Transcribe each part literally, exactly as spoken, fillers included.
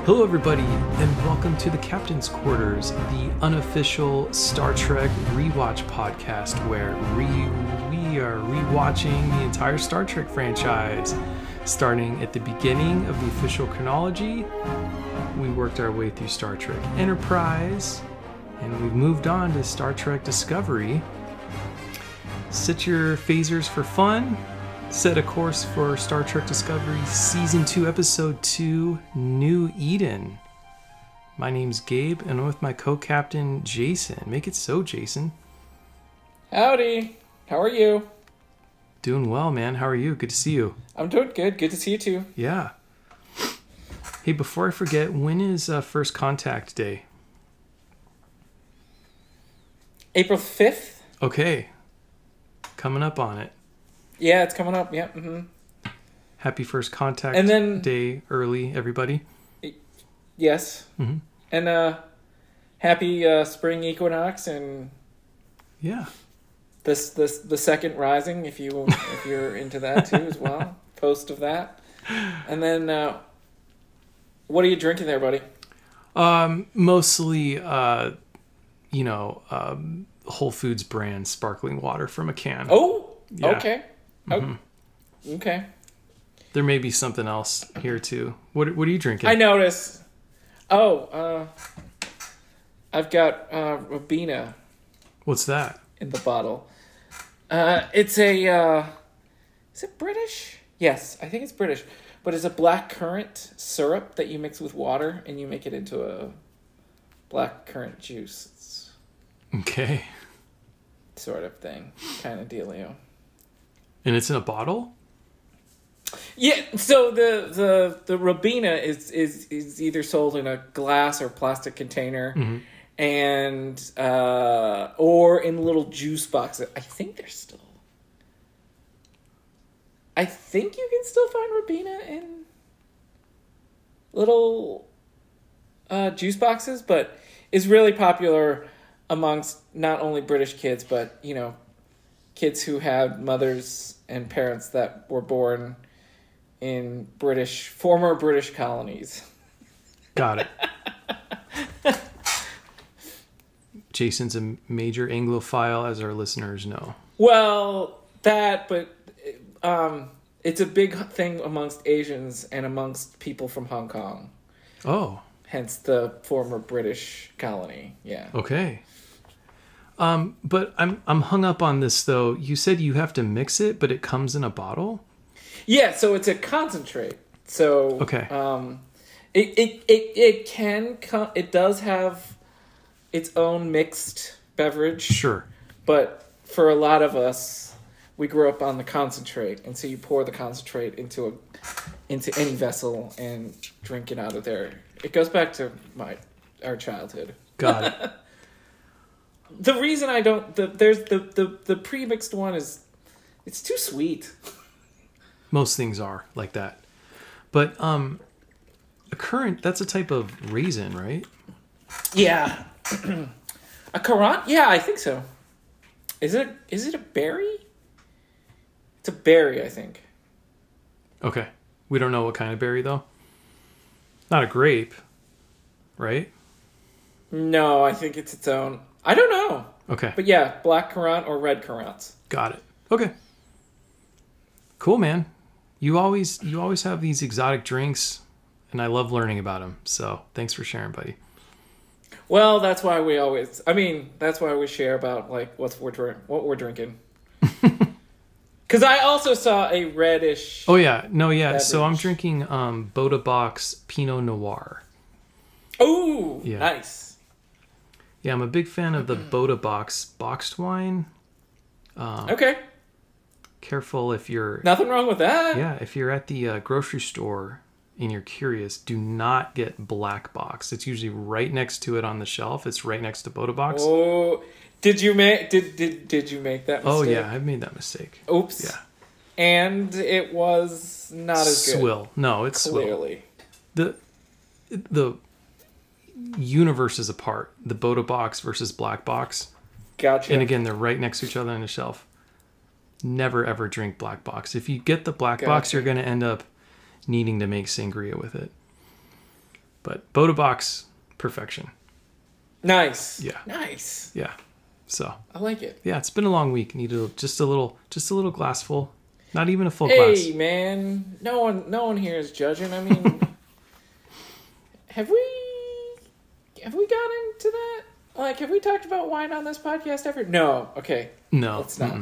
Hello, everybody, and welcome to the Captain's Quarters, the unofficial Star Trek rewatch podcast where we, we are rewatching the entire Star Trek franchise. Starting at the beginning of the official chronology, we worked our way through Star Trek Enterprise, and we've moved on to Star Trek Discovery. Set your phasers for fun. Set a course for Star Trek Discovery Season two, Episode two, New Eden. My name's Gabe, and I'm with my co-captain, Jason. Make it so, Jason. Howdy. How are you? Doing well, man. How are you? Good to see you. I'm doing good. Good to see you, too. Yeah. Hey, before I forget, when is uh, First Contact Day? April fifth? Okay. Coming up on it. Yeah, it's coming up. Yeah. Mm-hmm. Happy First Contact and then, Day early, everybody. Yes. Mm-hmm. And uh, happy uh, spring equinox and yeah, this this the second rising if you if you're into that too as well. Post of that. And then uh, what are you drinking there, buddy? Um, mostly, uh, you know, um, Whole Foods brand sparkling water from a can. Oh, yeah. Okay. Mm-hmm. Oh, okay. There may be something else here too. What What are you drinking? I notice. Oh, uh, I've got uh, Ribena. What's that? In the bottle. Uh, it's a. Uh, is it British? Yes, I think it's British, but it's a black currant syrup that you mix with water and you make it into a black currant juice. It's okay. Sort of thing, kind of dealio. And it's in a bottle? Yeah, so the the the Ribena is is is either sold in a glass or plastic container, mm-hmm. and uh, or in little juice boxes. I think they're still. I think you can still find Ribena in little uh, juice boxes, but is really popular amongst not only British kids, but you know, kids who had mothers and parents that were born in British, former British colonies. Got it. Jason's a major Anglophile, as our listeners know. Well, that, but um, it's a big thing amongst Asians and amongst people from Hong Kong. Oh. Hence the former British colony. Yeah. Okay. Um, but I'm I'm hung up on this though. You said you have to mix it, but it comes in a bottle? Yeah, so it's a concentrate. So okay. Um, it it it it can come. It does have its own mixed beverage. Sure. But for a lot of us, we grew up on the concentrate, and so you pour the concentrate into a into any vessel and drink it out of there. It goes back to my our childhood. Got it. The reason I don't the there's the, the, the pre-mixed one is it's too sweet. Most things are like that. But um a currant, that's a type of raisin, right? Yeah. A currant? Yeah, I think so. Is it is it a berry? It's a berry, I think. Okay. We don't know what kind of berry though. Not a grape, right? No, I think it's its own. I don't know. Okay. But yeah, black currant or red currants. Got it. Okay. Cool, man. You always you always have these exotic drinks, and I love learning about them. So thanks for sharing, buddy. Well, that's why we always. I mean, that's why we share about like what's we're drink, what we're drinking. Because I also saw a reddish. Oh yeah, no yeah. Beverage. So I'm drinking um, Boda Box Pinot Noir. Ooh, yeah. Nice. Yeah, I'm a big fan of the Boda Box boxed wine. Um, okay. Careful if you're... Nothing wrong with that. Yeah, if you're at the uh, grocery store and you're curious, do not get Black Box. It's usually right next to it on the shelf. It's right next to Boda Box. Oh, did you make did did did you make that mistake? Oh yeah, I've made that mistake. Oops. Yeah. And it was not as good. Swill. No, it's clearly. Swill. The the universe is apart. The Boda Box versus Black Box. Gotcha. And again, they're right next to each other on the shelf. Never ever drink Black Box. If you get the Black Gotcha. Box, you're going to end up needing to make sangria with it. But Boda Box, perfection. Nice. Yeah. Nice. Yeah. So. I like it. Yeah, it's been a long week. Needed a- just a little, just a little glass full. Not even a full Hey, glass. man. No one, no one here is judging. I mean, have we, have we got into that? Like, have we talked about wine on this podcast ever? No. Okay. No. Let's not.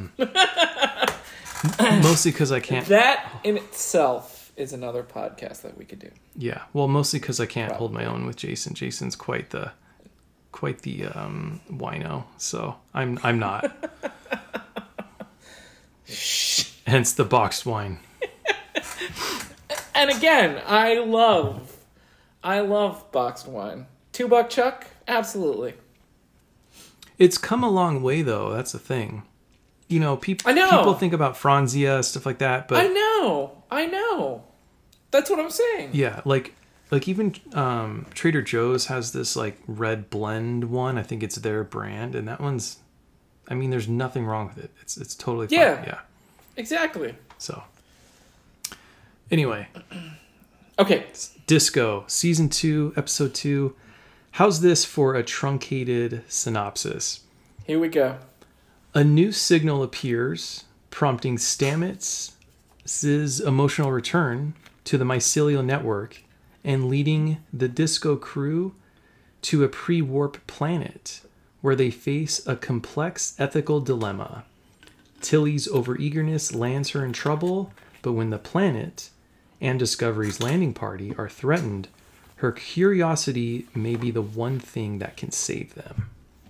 Mostly because I can't. That in itself is another podcast that we could do. Yeah. Well, mostly because I can't hold my Probably. own with Jason. Jason's quite the, quite the um, wino. So I'm, I'm not. Hence the boxed wine. And again, I love, I love boxed wine. Two buck chuck, absolutely. It's come a long way, though. That's the thing. You know, peop- I know. people think about Franzia, stuff like that, but I know, I know. That's what I'm saying. yeah, like like even um, Trader Joe's has this like red blend one. I think it's their brand, and that one's. I mean, there's nothing wrong with it. It's it's totally fine. Yeah. Yeah. Exactly. So. Anyway, Okay. Disco season two, episode two. How's this for a truncated synopsis? Here we go. A new signal appears, prompting Stamets' emotional return to the mycelial network and leading the Disco crew to a pre-warp planet where they face a complex ethical dilemma. Tilly's overeagerness lands her in trouble, but when the planet and Discovery's landing party are threatened, her curiosity may be the one thing that can save them.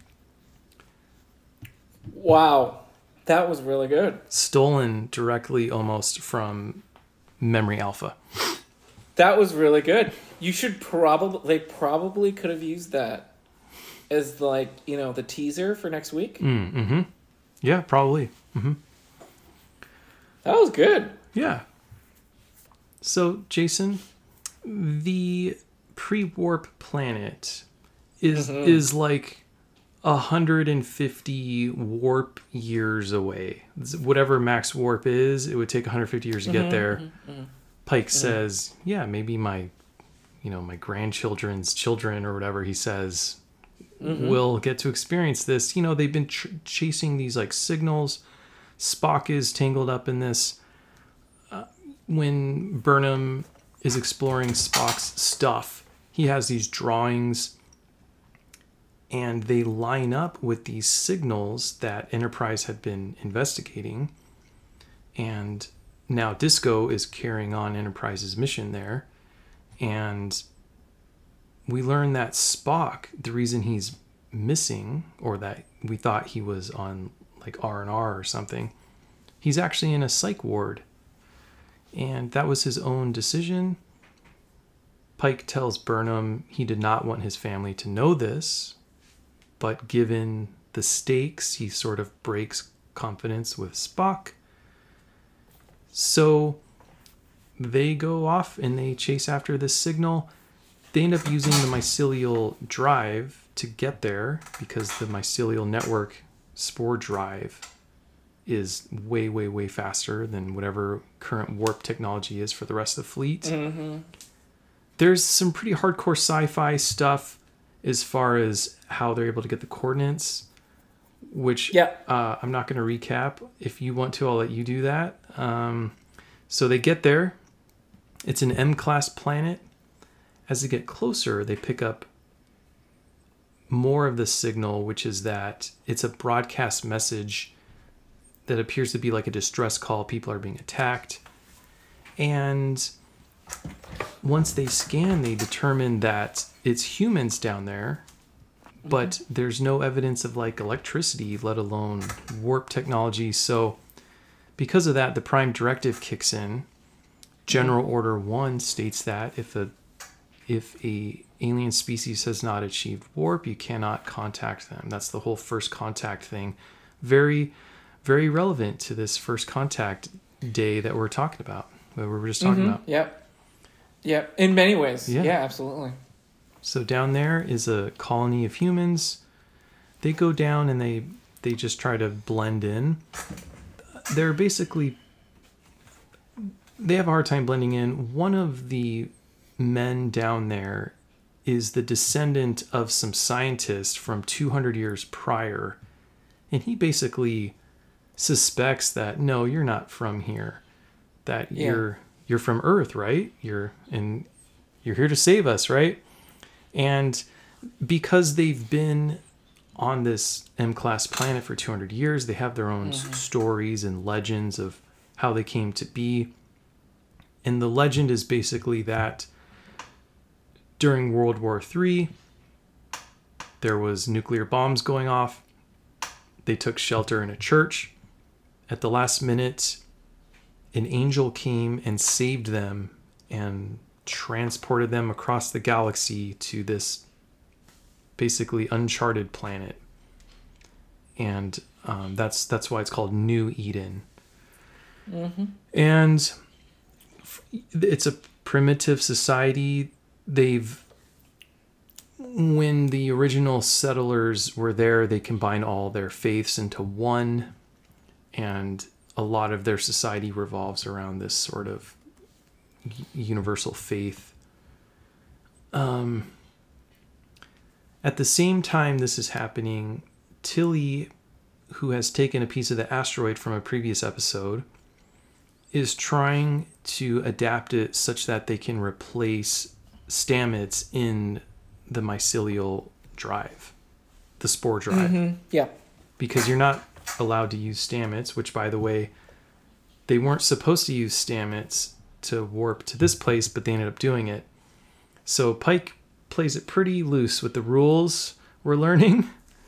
Wow. That was really good. Stolen directly almost from Memory Alpha. That was really good. You should probably, they probably could have used that as like, you know, the teaser for next week. Mm, mm-hmm. Yeah, probably. Mm-hmm. That was good. Yeah. So, Jason, the pre-warp planet is Mhm. is like one hundred fifty warp years away. Whatever max warp is, it would take one hundred fifty years to get there. mhm. Pike says, yeah, maybe my, you know, my grandchildren's children or whatever he says Mhm. will get to experience this. You know, they've been tr- chasing these like signals. Spock is tangled up in this. Uh, when Burnham is exploring Spock's stuff, he has these drawings and they line up with these signals that Enterprise had been investigating. And now Disco is carrying on Enterprise's mission there. And we learn that Spock, the reason he's missing, or that we thought he was on like R and R or something, he's actually in a psych ward. And that was his own decision. Pike tells Burnham he did not want his family to know this, but given the stakes, he sort of breaks confidence with Spock. So they go off and they chase after this signal. They end up using the mycelial drive to get there because the mycelial network spore drive is way, way, way faster than whatever current warp technology is for the rest of the fleet. Mm-hmm. There's some pretty hardcore sci-fi stuff as far as how they're able to get the coordinates, which Yep. uh, I'm not going to recap. If you want to, I'll let you do that. Um, so they get there. It's an M-class planet. As they get closer, they pick up more of the signal, which is that it's a broadcast message that appears to be like a distress call. People are being attacked. And once they scan, they determine that it's humans down there, but mm-hmm. there's no evidence of like electricity, let alone warp technology. So because of that, the prime directive kicks in. General mm-hmm. Order One states that if a if a alien species has not achieved warp, you cannot contact them. That's the whole first contact thing. Very, very relevant to this first contact day that we're talking about. That we were just talking Mm-hmm. about. Yep. Yep. In many ways. Yeah. Yeah, absolutely. So down there is a colony of humans. They go down and they they just try to blend in. They're basically they have a hard time blending in. One of the men down there is the descendant of some scientist from two hundred years prior. And he basically suspects that, no, you're not from here. That yeah. you're you're from Earth, right? You're and you're here to save us, right? And because they've been on this M-class planet for two hundred years, they have their own mm-hmm. stories and legends of how they came to be. And the legend is basically that during World War Three, there was nuclear bombs going off. They took shelter in a church. At the last minute, an angel came and saved them and transported them across the galaxy to this basically uncharted planet. And um, that's that's why it's called New Eden. Mm-hmm. And it's a primitive society. They've, when the original settlers were there, they combined all their faiths into one, and a lot of their society revolves around this sort of universal faith. Um, at the same time this is happening, Tilly, who has taken a piece of the asteroid from a previous episode, is trying to adapt it such that they can replace stamets in the mycelial drive, the spore drive. Mm-hmm. Yeah. Because you're not allowed to use stamets, which, by the way, they weren't supposed to use stamets to warp to this place, but they ended up doing it. So Pike plays it pretty loose with the rules we're learning.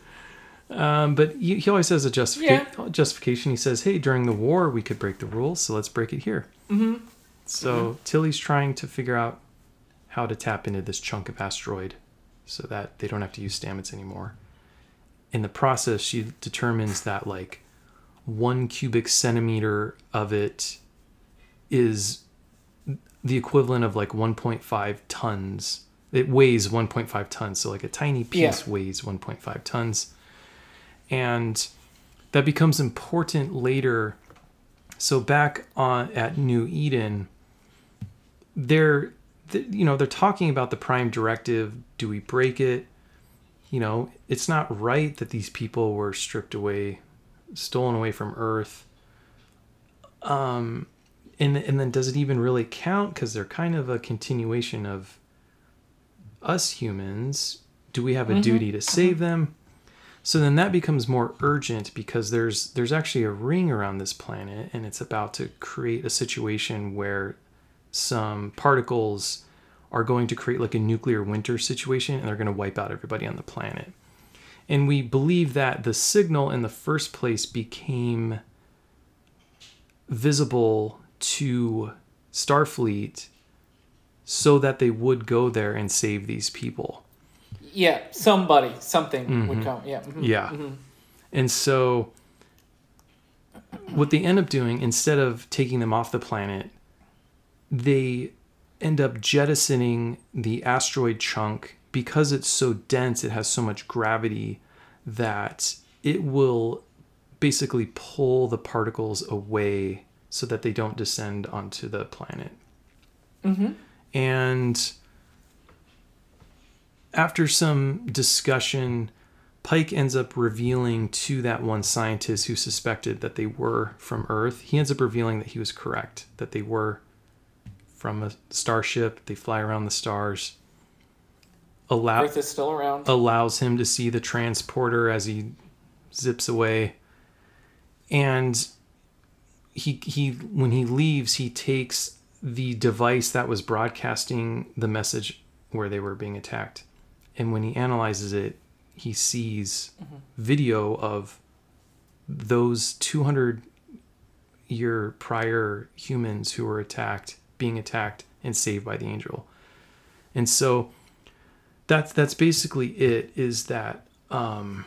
Um, but he, he always has a justifica- yeah. justification. He says, hey, during the war, we could break the rules, so let's break it here. Mm-hmm. So mm-hmm. Tilly's trying to figure out how to tap into this chunk of asteroid so that they don't have to use stamets anymore. In the process, she determines that like one cubic centimeter of it is the equivalent of like one point five tons. It weighs one point five tons. So like a tiny piece yeah. weighs one point five tons. And that becomes important later. So back on at New Eden, they're, you know, they're talking about the Prime Directive. Do we break it? You know, it's not right that these people were stripped away, stolen away from Earth. Um, and and then does it even really count? Because they're kind of a continuation of us humans. Do we have a mm-hmm. duty to save them? So then that becomes more urgent because there's there's actually a ring around this planet, and it's about to create a situation where some particles are going to create like a nuclear winter situation, and they're going to wipe out everybody on the planet. And we believe that the signal in the first place became visible to Starfleet so that they would go there and save these people. Yeah, somebody, something mm-hmm. would come. Yeah. Mm-hmm. Yeah. Mm-hmm. And so what they end up doing, instead of taking them off the planet, they end up jettisoning the asteroid chunk because it's so dense, it has so much gravity that it will basically pull the particles away so that they don't descend onto the planet. Mm-hmm. And after some discussion, Pike ends up revealing to that one scientist who suspected that they were from Earth, he ends up revealing that he was correct, that they were from a starship. They fly around the stars. Allow- Earth is still around. Allows him to see the transporter as he zips away. And he he when he leaves, he takes the device that was broadcasting the message where they were being attacked. And when he analyzes it, he sees mm-hmm. video of those two hundred year prior humans who were attacked, being attacked and saved by the angel. And so that's that's basically it, is that um,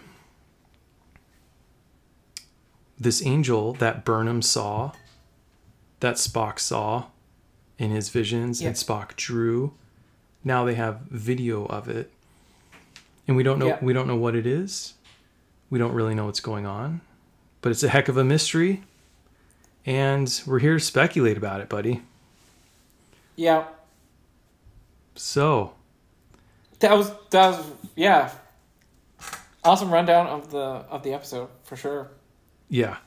this angel that Burnham saw, that Spock saw in his visions, yeah. and Spock drew, now they have video of it. And we don't know yeah. we don't know what it is. We don't really know what's going on. But it's a heck of a mystery. And we're here to speculate about it, buddy. Yeah. So, that was that was yeah, awesome rundown of the of the episode for sure. Yeah.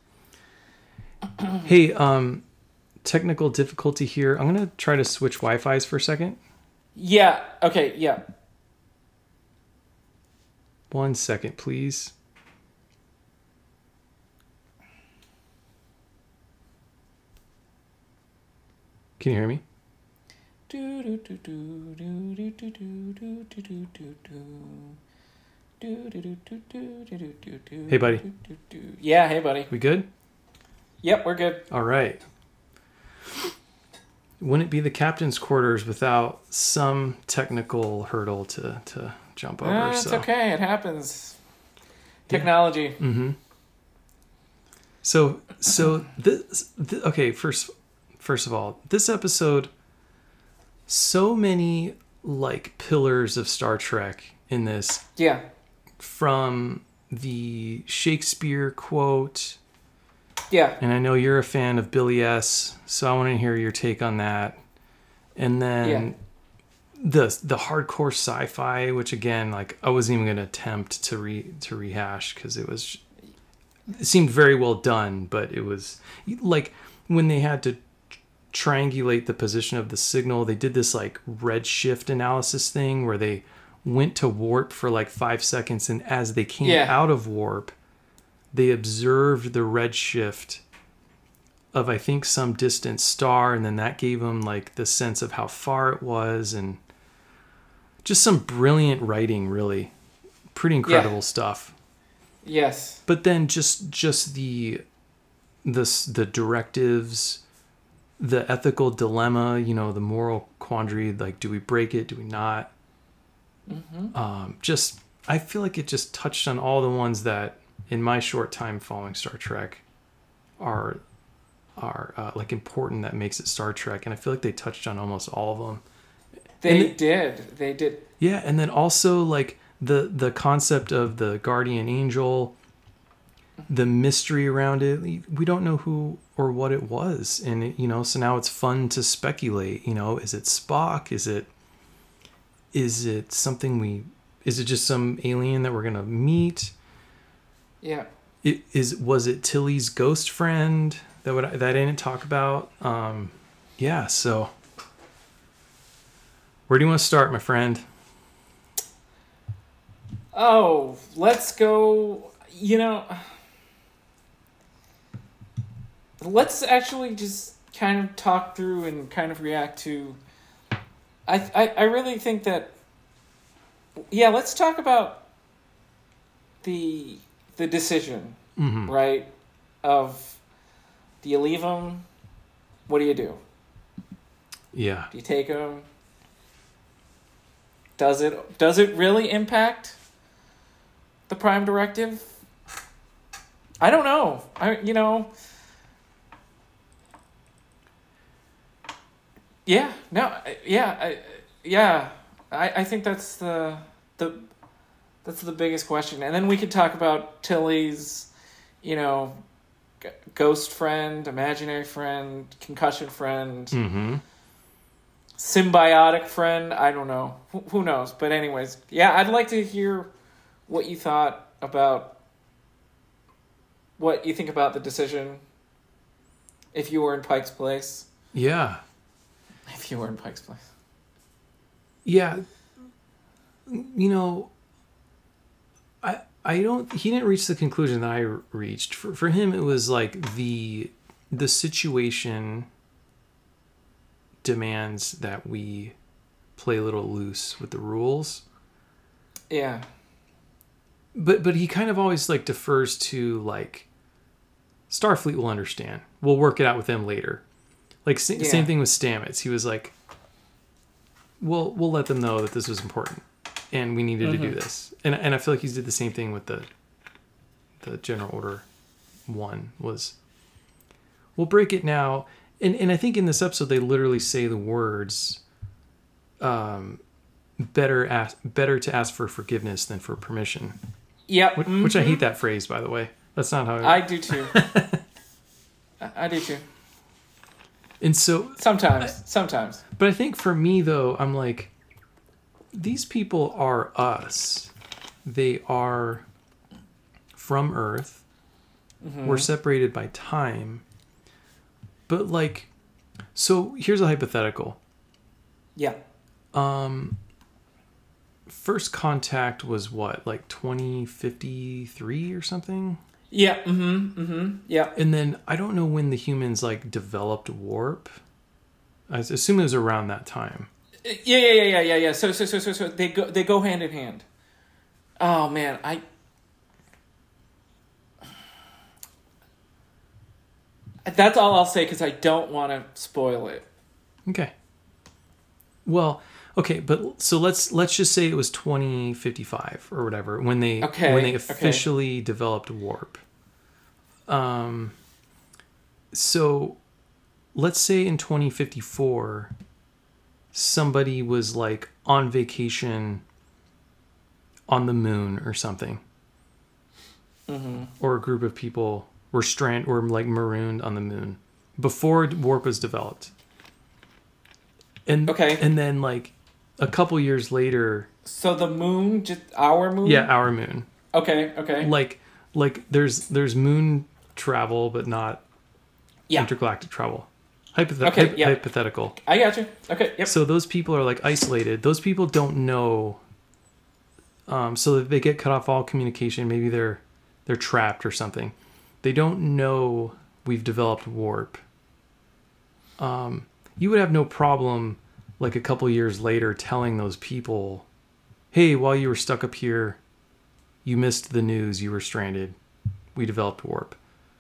Hey, um, technical difficulty here. I'm gonna try to switch Wi-Fi's for a second. Yeah. Okay. Yeah. One second, please. Can you hear me? Hey, buddy. Yeah, hey, buddy. We good? Yep, we're good. All right. Wouldn't it be the captain's quarters without some technical hurdle to, to jump over? Uh, it's so. okay. It happens. Technology. Yeah. Mm-hmm. So, so this, this, okay, first, first of all, this episode, so many like pillars of Star Trek in this. Yeah. From the Shakespeare quote. Yeah. And I know you're a fan of Billy S., so I want to hear your take on that. And then yeah. the the hardcore sci-fi, which again, like I wasn't even going to attempt to re to rehash because it was it seemed very well done, but it was like when they had to triangulate the position of the signal, they did this like redshift analysis thing where they went to warp for like five seconds, and as they came yeah. out of warp, they observed the redshift of, I think, some distant star, and then that gave them like the sense of how far it was, and just some brilliant writing, really. Pretty incredible yeah. stuff. Yes. But then just just the the the directives, the ethical dilemma, you know, the moral quandary, like do we break it, do we not? Mm-hmm. Um, just, I feel like it just touched on all the ones that, in my short time following Star Trek, are are uh, like important. That makes it Star Trek, and I feel like they touched on almost all of them. They then, did. They did. Yeah, and then also like the the concept of the guardian angel, the mystery around it. We don't know who or what it was, and it, you know, so now it's fun to speculate. You know, is it Spock? Is it Is it something we... Is it just some alien that we're going to meet? Yeah. It, is Was it Tilly's ghost friend that would, that I didn't talk about? Um, yeah, so... Where do you want to start, my friend? Oh, let's go... You know... Let's actually just kind of talk through and kind of react to... I, I I really think that, yeah, let's talk about the the decision, mm-hmm. right, of do you leave them? What do you do? Yeah. Do you take them? Does it does it really impact the Prime Directive? I don't know. I you know. Yeah, no, yeah, I, yeah. I, I think that's the the that's the biggest question, and then we could talk about Tilly's, you know, g- ghost friend, imaginary friend, concussion friend, mm-hmm. symbiotic friend. I don't know. Who, who knows? But anyways, yeah, I'd like to hear what you thought about what you think about the decision. If you were in Pike's place, yeah. If you were in Pike's place. Yeah. You know, I I don't he didn't reach the conclusion that I reached. For for him it was like the the situation demands that we play a little loose with the rules. Yeah. But but he kind of always like defers to like Starfleet will understand. We'll work it out with them later. Like, sa- yeah. Same thing with Stamets. He was like, we'll, we'll let them know that this was important and we needed mm-hmm. to do this. And and I feel like he did the same thing with the the General Order one was, we'll break it now. And and I think in this episode, they literally say the words, um, better ask, better to ask for forgiveness than for permission. Yep. Which, mm-hmm. which I hate that phrase, by the way. That's not how I, I do too. I do too. And so sometimes, I, sometimes. But I think for me though, I'm like, these people are us. They are from Earth. Mm-hmm. We're separated by time. But like, so here's a hypothetical. Yeah. Um, first contact was what, like twenty fifty-three or something? Yeah. Mm-hmm. Mm-hmm. Yeah. And then I don't know when the humans like developed warp. I assume it was around that time. Yeah, yeah, yeah, yeah, yeah, yeah. So, so, so, so, so they go, they go hand in hand. Oh man, I. That's all I'll say because I don't want to spoil it. Okay. Well, okay, but so let's let's just say it was twenty fifty-five or whatever when they okay, when they officially okay. developed warp. Um. So, let's say in twenty fifty-four, somebody was like on vacation on the moon or something, mm-hmm. or a group of people were strand were like marooned on the moon before warp was developed. And okay, and then like a couple years later. So the moon, just our moon. Yeah, our moon. Okay. Okay. Like like there's there's moon travel, but not yeah. intergalactic travel. Hypothet- okay, hy- yeah. Hypothetical. I got you. Okay. Yep. So those people are like isolated. Those people don't know. Um, so that they get cut off all communication. Maybe they're they're trapped or something. They don't know we've developed warp. Um, you would have no problem, like a couple years later, telling those people, "Hey, while you were stuck up here, you missed the news. You were stranded. We developed warp."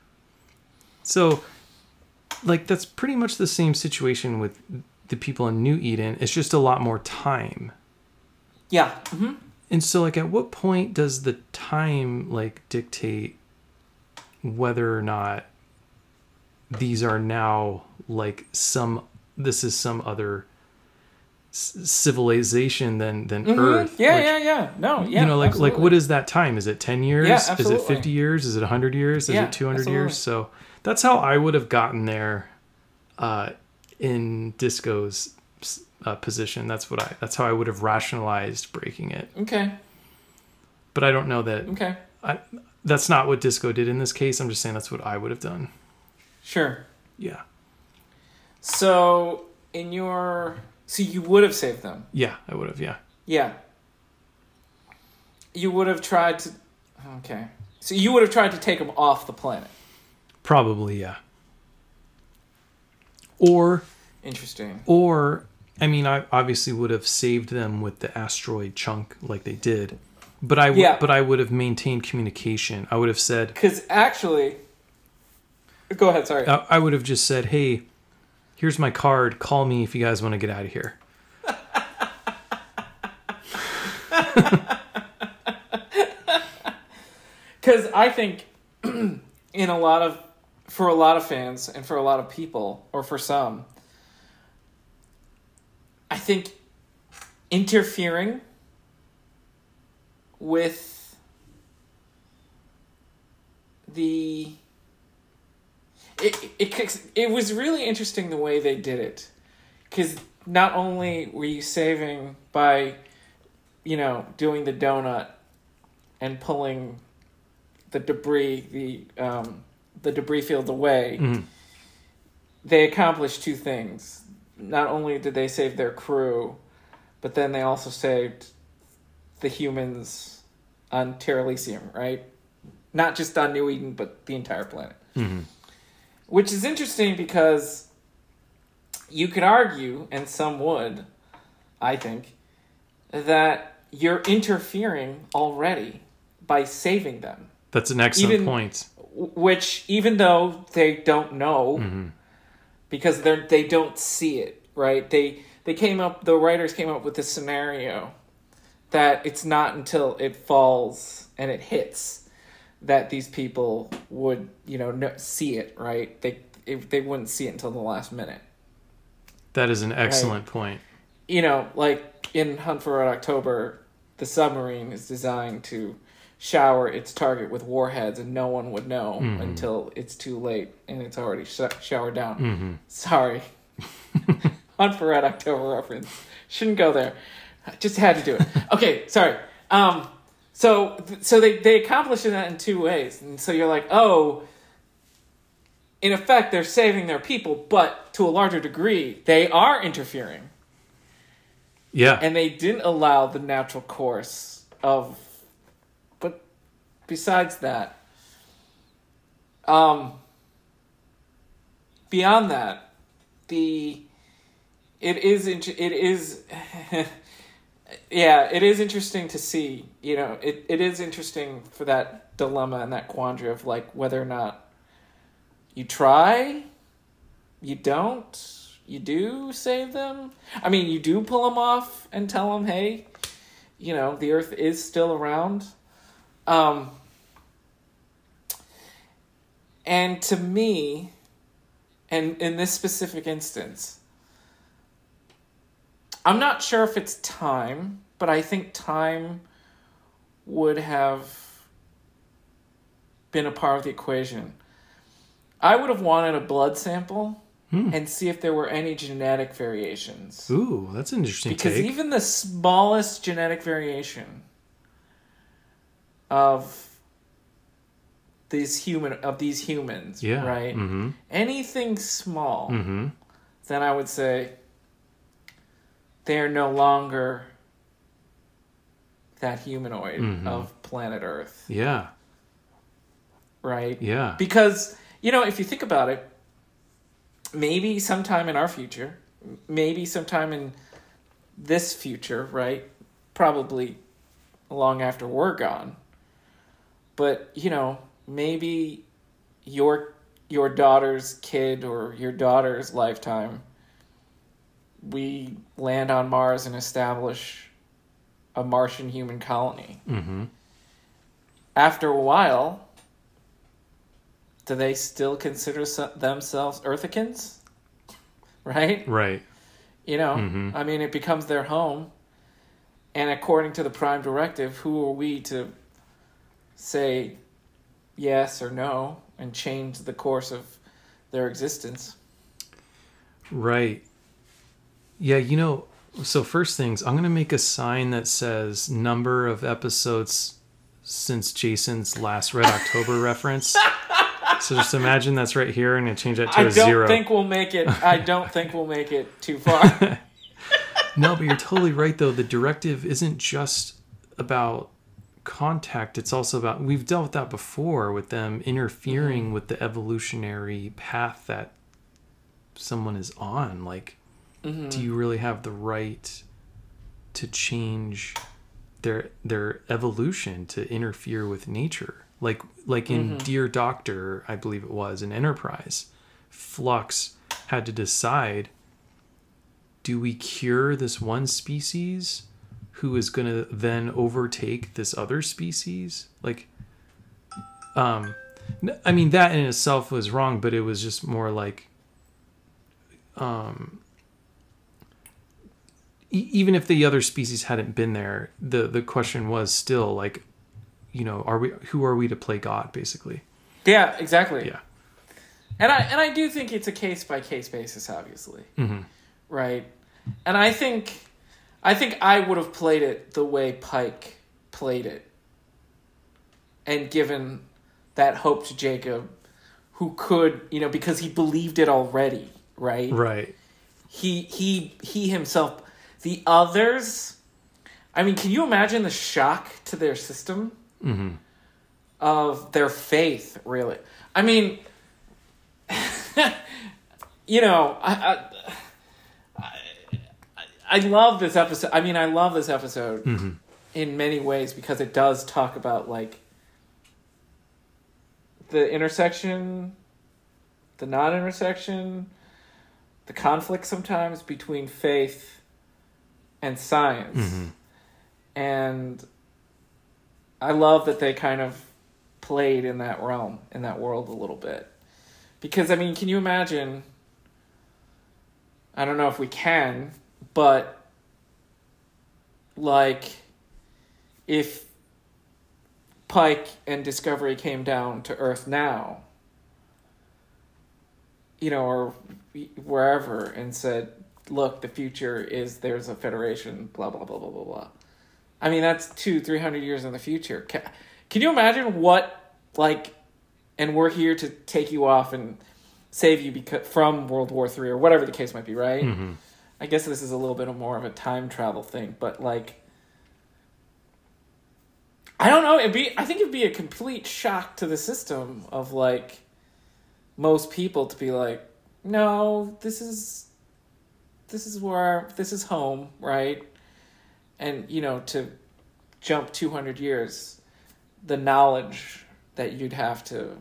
So, like, that's pretty much the same situation with the people in New Eden. It's just a lot more time. Yeah. Mm-hmm. And so, like, at what point does the time, like, dictate whether or not these are now, like, some, this is some other c- civilization than, than mm-hmm. Earth? Yeah, like, yeah, yeah. No, yeah. You know, like, absolutely. like, what is that time? Is it ten years? Yeah, Is absolutely. it fifty years? Is it one hundred years? Is yeah, it two hundred absolutely. years? So that's how I would have gotten there uh, in Disco's uh, position. That's what I, that's how I would have rationalized breaking it. Okay. But I don't know that. Okay. I, that's not what Disco did in this case. I'm just saying that's what I would have done. Sure. Yeah. So, in your... So, you would have saved them? Yeah, I would have, yeah. Yeah. You would have tried to... Okay. So, you would have tried to take them off the planet? Probably, yeah. Or... Interesting. Or, I mean, I obviously would have saved them with the asteroid chunk like they did. But I, w- yeah. but I would have maintained communication. I would have said... Because actually... Go ahead, sorry. I, I would have just said, hey, here's my card. Call me if you guys want to get out of here. Because I think in a lot of... For a lot of fans and for a lot of people, or for some, I think interfering with the it, it it was really interesting the way they did it, because not only were you saving by, you know, doing the donut and pulling the debris the um, the debris field away, Mm-hmm. they accomplished two things. Not only did they save their crew, but then they also saved the humans on Terra Elysium, right? Not just on New Eden, but the entire planet. Mm-hmm. Which is interesting because you could argue, and some would, I think, that you're interfering already by saving them. That's an excellent even, point. Which, even though they don't know, Mm-hmm. because they're they don't see it, right? They they came up, the writers came up with this scenario that it's not until it falls and it hits that these people would, you know, no, see it, right? They it, they wouldn't see it until the last minute. That is an excellent right? point. You know, like in Hunt for Red October, the submarine is designed to shower its target with warheads, and no one would know mm-hmm. until it's too late and it's already sh- showered down. Mm-hmm. Sorry. Hunt for Red October reference. Shouldn't go there. I just had to do it. Okay, sorry. Um, so so they, they accomplish that in two ways. And so you're like, oh, in effect, they're saving their people, but to a larger degree, they are interfering. Yeah. And they didn't allow the natural course of... But besides that, um, beyond that, the... It is... It is... yeah, it is interesting to see, you know, it, it is interesting for that dilemma and that quandary of, like, whether or not you try, you don't, you do save them. I mean, you do pull them off and tell them, hey, you know, the earth is still around. Um, and to me, and in this specific instance, I'm not sure if it's time, but I think time would have been a part of the equation. I would have wanted a blood sample hmm. and see if there were any genetic variations. Ooh, that's an interesting because take. even the smallest genetic variation of these human of these humans, yeah. right? Mm-hmm. Anything small, mm-hmm. then I would say they're no longer that humanoid mm-hmm. of planet Earth. Yeah. Right? Yeah. Because, you know, if you think about it, maybe sometime in our future, maybe sometime in this future, right? Probably long after we're gone. But, you know, maybe your your daughter's kid or your daughter's lifetime, we land on Mars and establish a Martian human colony. Mm-hmm. After a while, do they still consider themselves Earthicans? Right? Right. You know, mm-hmm. I mean, it becomes their home. And according to the Prime Directive, who are we to say yes or no and change the course of their existence? Right. Yeah, you know, so first things, I'm going to make a sign that says number of episodes since Jason's last Red October reference. So just imagine that's right here and change that to I a zero. I don't think we'll make it. I don't think we'll make it too far. No, but you're totally right, though. The directive isn't just about contact. It's also about, we've dealt with that before with them interfering mm-hmm. with the evolutionary path that someone is on. Like, mm-hmm. do you really have the right to change their their evolution, to interfere with nature? Like like in mm-hmm. Dear Doctor, I believe it was, in Enterprise, Phlox had to decide, do we cure this one species who is going to then overtake this other species? Like, um, I mean, that in itself was wrong, but it was just more like, um, e- even if the other species hadn't been there, the, the question was still like, you know, are we, who are we to play God, basically? Yeah, exactly. Yeah. And I, and I do think it's a case by case basis, obviously. Mm-hmm. Right. And I think, I think I would have played it the way Pike played it, and given that hope to Jacob, who could, you know, because he believed it already, right? Right. He he he himself. The others, I mean, can you imagine the shock to their system mm-hmm. of their faith? Really, I mean, you know, I. I I love this episode. I mean, I love this episode mm-hmm. in many ways because it does talk about, like, the intersection, the non-intersection, the conflict sometimes between faith and science. Mm-hmm. And I love that they kind of played in that realm, in that world a little bit. Because, I mean, can you imagine... I don't know if we can... But, like, if Pike and Discovery came down to Earth now, you know, or wherever, and said, look, the future is there's a federation, blah, blah, blah, blah, blah, blah. I mean, that's two, three hundred years in the future. Can, can you imagine what, like, and we're here to take you off and save you because, from World War Three or whatever the case might be, right? Mm-hmm. I guess this is a little bit more of a time travel thing, but, like, I don't know. It'd be, I think it'd be a complete shock to the system of, like, most people to be like, no, this is, this is where, this is home, right? And, you know, to jump two hundred years, the knowledge that you'd have to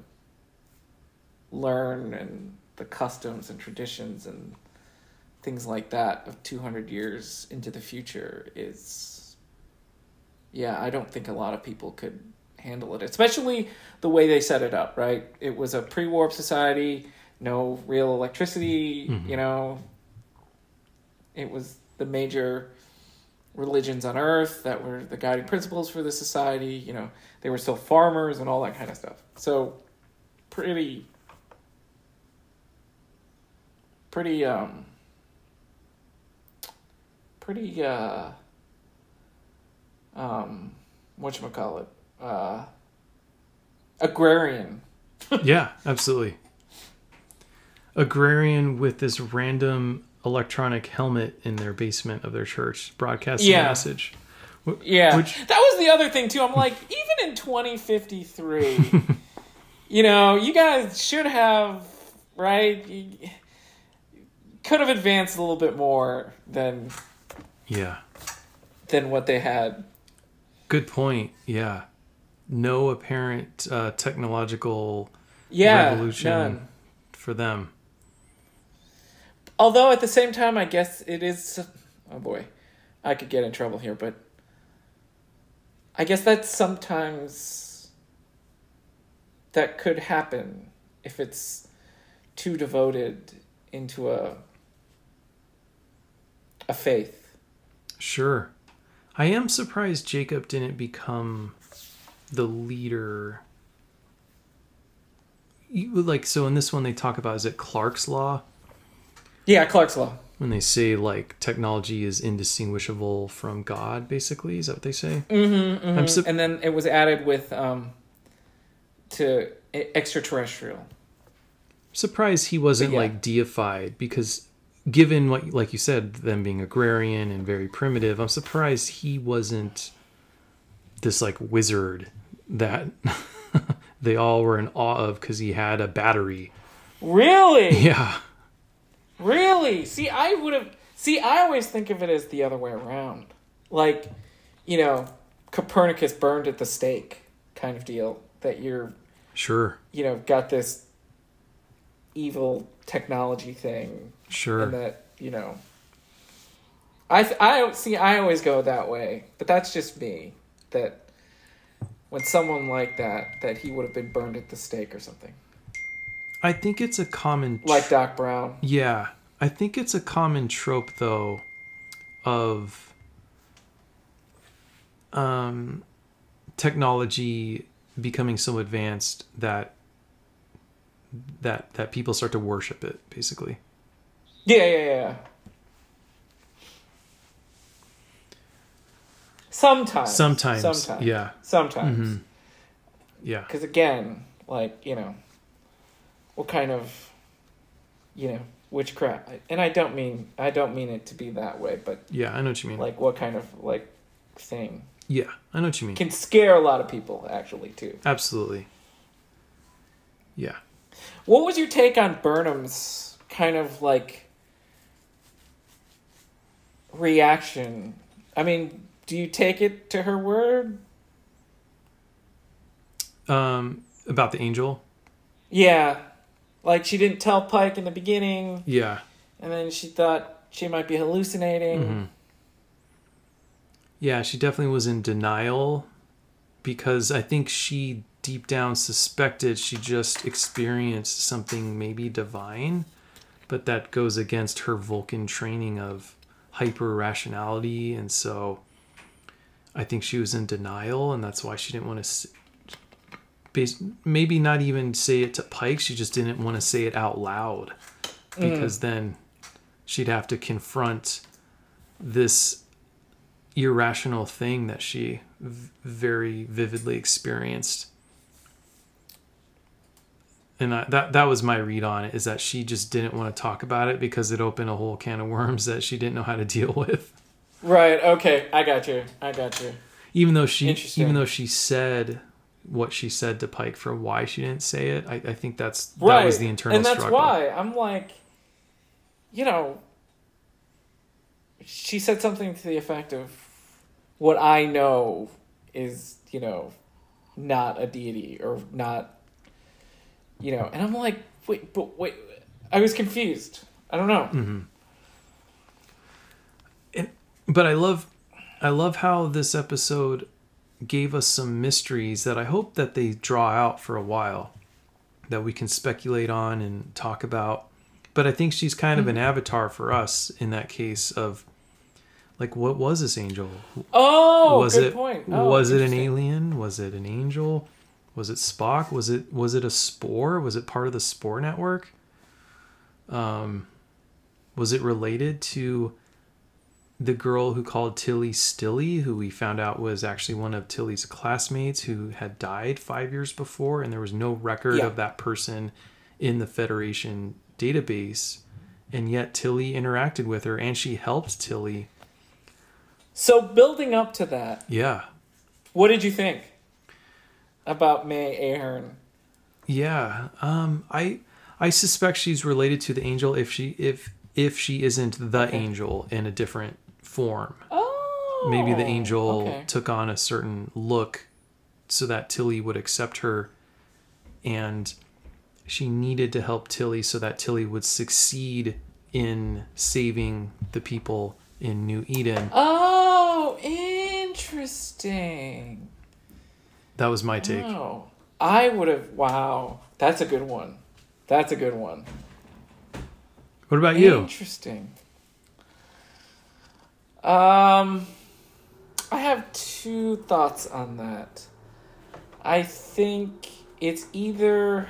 learn and the customs and traditions and things like that of two hundred years into the future is, yeah, I don't think a lot of people could handle it, especially the way they set it up, right? It was a pre-warp society, no real electricity, mm-hmm. you know. It was the major religions on Earth that were the guiding principles for the society. You know, they were still farmers and all that kind of stuff. So, pretty, pretty, um, pretty, uh, um, whatchamacallit, uh, agrarian. Yeah, absolutely. Agrarian with this random electronic helmet in their basement of their church broadcasting yeah. a message. Yeah. Which... That was the other thing, too. I'm like, even in twenty fifty-three, you know, you guys should have, right? You could have advanced a little bit more than, yeah, than what they had. Good point. Yeah. No apparent uh, technological yeah, revolution none. For them. Although at the same time, I guess it is... Oh boy, I could get in trouble here, but... I guess that's sometimes... That could happen if it's too devoted into a... a faith. Sure. I am surprised Jacob didn't become the leader. You, like, so in this one they talk about, is it Clark's Law? Yeah, Clark's Law. When they say, like, technology is indistinguishable from God, basically. Is that what they say? Mm-hmm, mm-hmm. I'm su- and then it was added with, um, to extraterrestrial. Surprised he wasn't, yeah. like, deified, because given, what, like you said, them being agrarian and very primitive, I'm surprised he wasn't this, like, wizard that they all were in awe of because he had a battery. Really? Yeah. Really? See, I would have... See, I always think of it as the other way around. Like, you know, Copernicus burned at the stake kind of deal. That you're... Sure. You know, got this evil technology thing. Sure. And that, you know... I, I see, I always go that way. But that's just me. That when someone like that, that he would have been burned at the stake or something. I think it's a common... Tr- like Doc Brown. Yeah. I think it's a common trope, though, of um, technology becoming so advanced that that that people start to worship it, basically. Yeah, yeah, yeah. Sometimes. Sometimes. Sometimes. Yeah. Sometimes. Mm-hmm. Yeah. Because, again, like, you know... What kind of, you know, witchcraft? And I don't mean I don't mean it to be that way, but yeah, I know what you mean. Like what kind of like thing? Yeah, I know what you mean. Can scare a lot of people actually too. Absolutely. Yeah. What was your take on Burnham's kind of like reaction? I mean, do you take it to her word? Um, about the angel? Yeah. Like, she didn't tell Pike in the beginning. Yeah. And then she thought she might be hallucinating. Mm-hmm. Yeah, she definitely was in denial because I think she deep down suspected she just experienced something maybe divine, but that goes against her Vulcan training of hyper-rationality, and so I think she was in denial, and that's why she didn't want to... Base, maybe not even say it to Pike. She just didn't want to say it out loud because mm. then she'd have to confront this irrational thing that she v- very vividly experienced. And I, that that was my read on it, is that she just didn't want to talk about it because it opened a whole can of worms that she didn't know how to deal with. Right. Okay. I got you. I got you. Even though she, even though she said what she said to Pike for why she didn't say it, I, I think that's that right. was the internal and that's struggle. why I'm like, you know, she said something to the effect of, "What I know is, you know, not a deity or not." You know, and I'm like, wait, but wait, I was confused. I don't know. Mm-hmm. And, but I love, I love how this episode gave us some mysteries that I hope that they draw out for a while, that we can speculate on and talk about. But I think she's kind of an avatar for us in that case of, like, what was this angel? Oh, was good it, point. Oh, was it an alien? Was it an angel? Was it Spock? Was it was it a spore? Was it part of the spore network? Um, was it related to the girl who called Tilly Stilly, who we found out was actually one of Tilly's classmates who had died five years before, and there was no record yeah. of that person in the Federation database, and yet Tilly interacted with her and she helped Tilly. So building up to that, yeah, what did you think about May Ahern? Yeah, um, I I suspect she's related to the angel if she if if she isn't the okay. angel in a different form. Oh, maybe the angel okay. took on a certain look so that Tilly would accept her, and she needed to help Tilly so that Tilly would succeed in saving the people in New Eden. Oh, interesting. That was my take. Oh, I would have. Wow, that's a good one. That's a good one. What about you? Interesting. Um, I have two thoughts on that. I think it's either.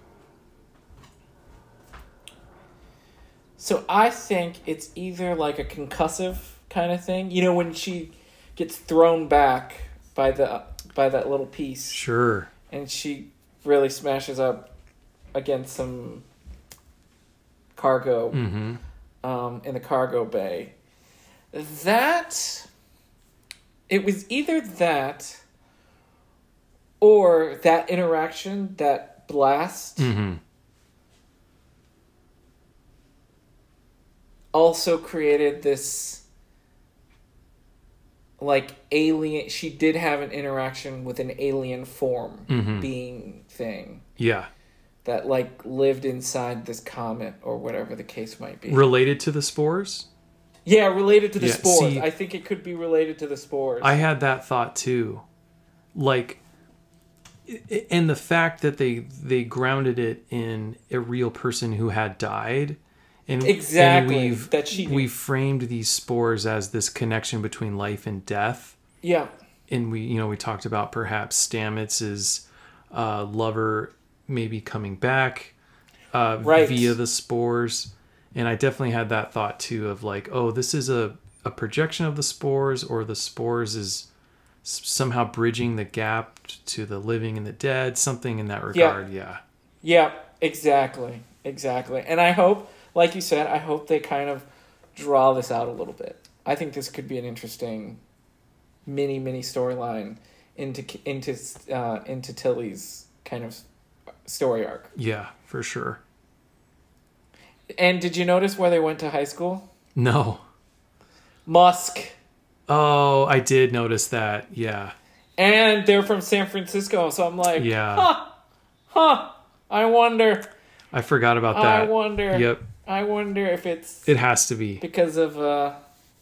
So I think it's either like a concussive kind of thing. You know, when she gets thrown back by the by that little piece. Sure. And she really smashes up against some cargo mm-hmm. um, in the cargo bay. That, it was either that or that interaction, that blast, mm-hmm. also created this like alien. She did have an interaction with an alien form mm-hmm. being thing. Yeah. That like lived inside this comet or whatever the case might be. Related to the spores? Yeah, related to the yeah, spores. see, I think it could be related to the spores. I had that thought too. Like, and the fact that they they grounded it in a real person who had died. And, exactly. And we've, that she we framed these spores as this connection between life and death. Yeah. And we, you know, we talked about perhaps Stamets's uh, lover maybe coming back uh, right. via the spores. And I definitely had that thought too of like, oh, this is a, a projection of the spores, or the spores is somehow bridging the gap to the living and the dead, something in that regard. Yeah. Yeah, exactly. Exactly. And I hope, like you said, I hope they kind of draw this out a little bit. I think this could be an interesting mini, mini storyline into into uh, into Tilly's kind of story arc. Yeah, for sure. And did you notice where they went to high school? No. Musk. Oh, I did notice that. Yeah. And they're from San Francisco, so I'm like, yeah. huh, huh, I wonder. I forgot about that. I wonder. Yep. I wonder if it's... It has to be. Because of uh,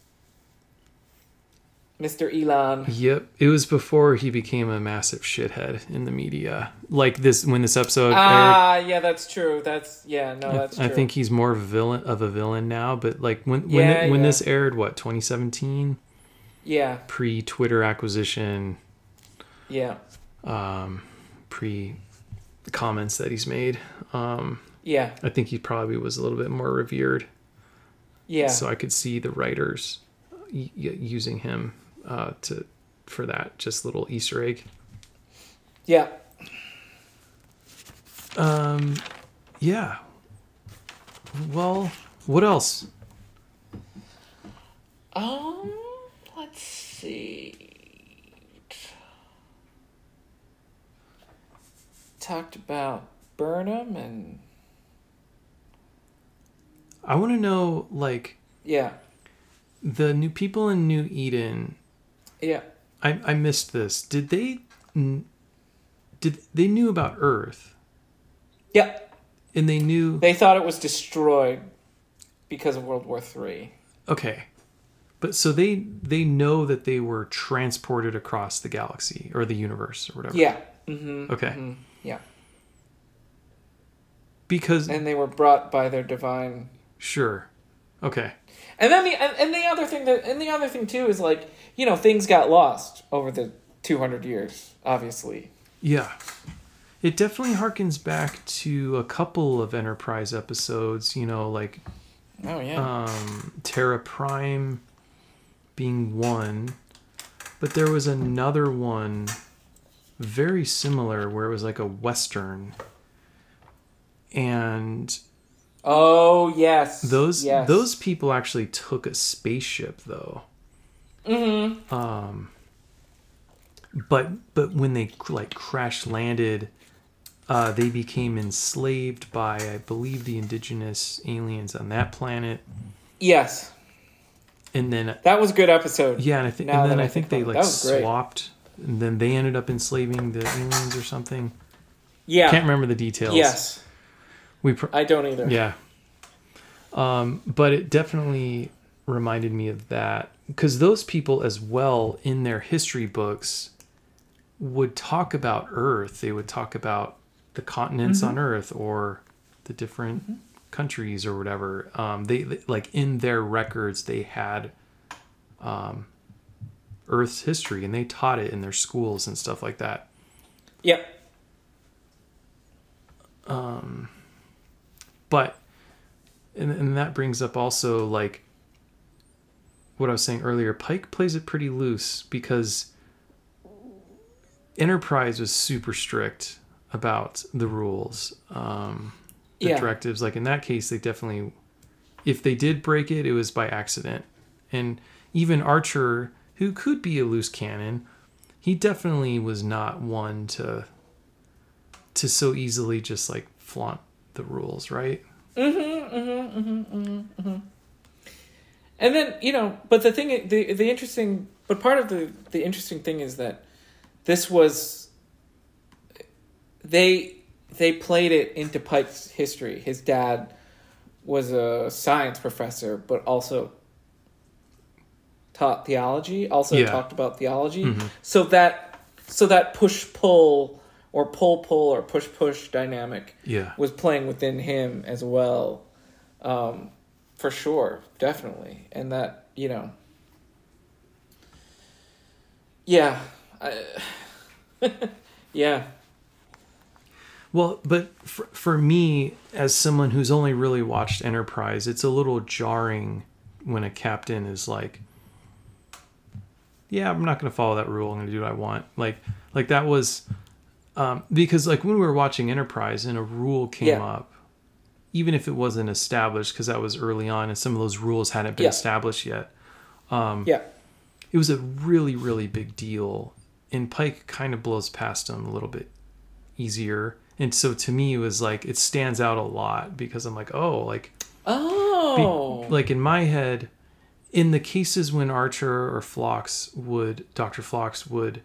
Mister Elon. Yep. It was before he became a massive shithead in the media. Like this, when this episode Ah, aired, yeah, that's true. That's, yeah, no, that's I, true. I think he's more of a villain of a villain now, but like when, when, yeah, it, when yeah. this aired, what, twenty seventeen? Yeah. Pre-Twitter acquisition. Yeah. Um, pre the comments that he's made. Um, yeah. I think he probably was a little bit more revered. Yeah. So I could see the writers y- y- using him uh, to for that just little Easter egg. Yeah. Um, yeah. Well, what else? Um, let's see. Talked about Burnham and I want to know, like, yeah, the new people in New Eden. yeah, I I missed this. Did they? Did they knew about Earth? yeah. And they knew. They thought it was destroyed because of World War Three. Okay, but so they they know that they were transported across the galaxy or the universe or whatever. Yeah. Mm-hmm. Okay. Mm-hmm. Yeah. Because And they were brought by their divine. Sure. Okay. And then the and, and the other thing that and the other thing too is like, you know, things got lost over the two hundred years, obviously. Yeah. It definitely harkens back to a couple of Enterprise episodes, you know, like Oh yeah. um Terra Prime being one, but there was another one very similar where it was like a western. And Oh yes. those yes. those people actually took a spaceship though. Mm-hmm. Um but but when they like crash landed, uh they became enslaved by, I believe, the indigenous aliens on that planet. Yes. And then That was a good episode. yeah, and I think Now and then that I I think think they about it, like that was great. swapped, and then they ended up enslaving the aliens or something. Yeah. Can't remember the details. Yes. We pr- I don't either. Yeah. Um, but it definitely reminded me of that, because those people as well in their history books would talk about Earth. They would talk about the continents Mm-hmm. on Earth or the different mm-hmm. countries or whatever. Um, they, they like in their records they had um, Earth's history, and they taught it in their schools and stuff like that. Yep. Um, but and, and that brings up also like what I was saying earlier. Pike plays it pretty loose because Enterprise was super strict about the rules, um, the Yeah. directives. Like in that case, they definitely, if they did break it, it was by accident. And even Archer, who could be a loose cannon, he definitely was not one to to so easily just like flaunt the rules, right? Mm-hmm, mm-hmm, mm-hmm, mm-hmm, mm-hmm. And then, you know, but the thing, the the interesting, but part of the, the interesting thing is that this was, they they played it into Pike's history. His dad was a science professor, but also taught theology, also Yeah. talked about theology. Mm-hmm. So that so that push-pull or pull-pull or push-push dynamic Yeah. was playing within him as well, um, for sure, definitely. And that, you know, yeah, I, yeah, Well, but for, for me, as someone who's only really watched Enterprise, it's a little jarring when a captain is like, yeah, I'm not going to follow that rule. I'm going to do what I want. Like, like that was, um, because like when we were watching Enterprise and a rule came Yeah. up, even if it wasn't established, because that was early on and some of those rules hadn't been Yeah. established yet. Um, yeah, it was a really, really big deal. And Pike kind of blows past him a little bit easier. And so to me, it was like, it stands out a lot because I'm like, oh, like, oh, be, like in my head, in the cases when Archer or Phlox would, Doctor Phlox would,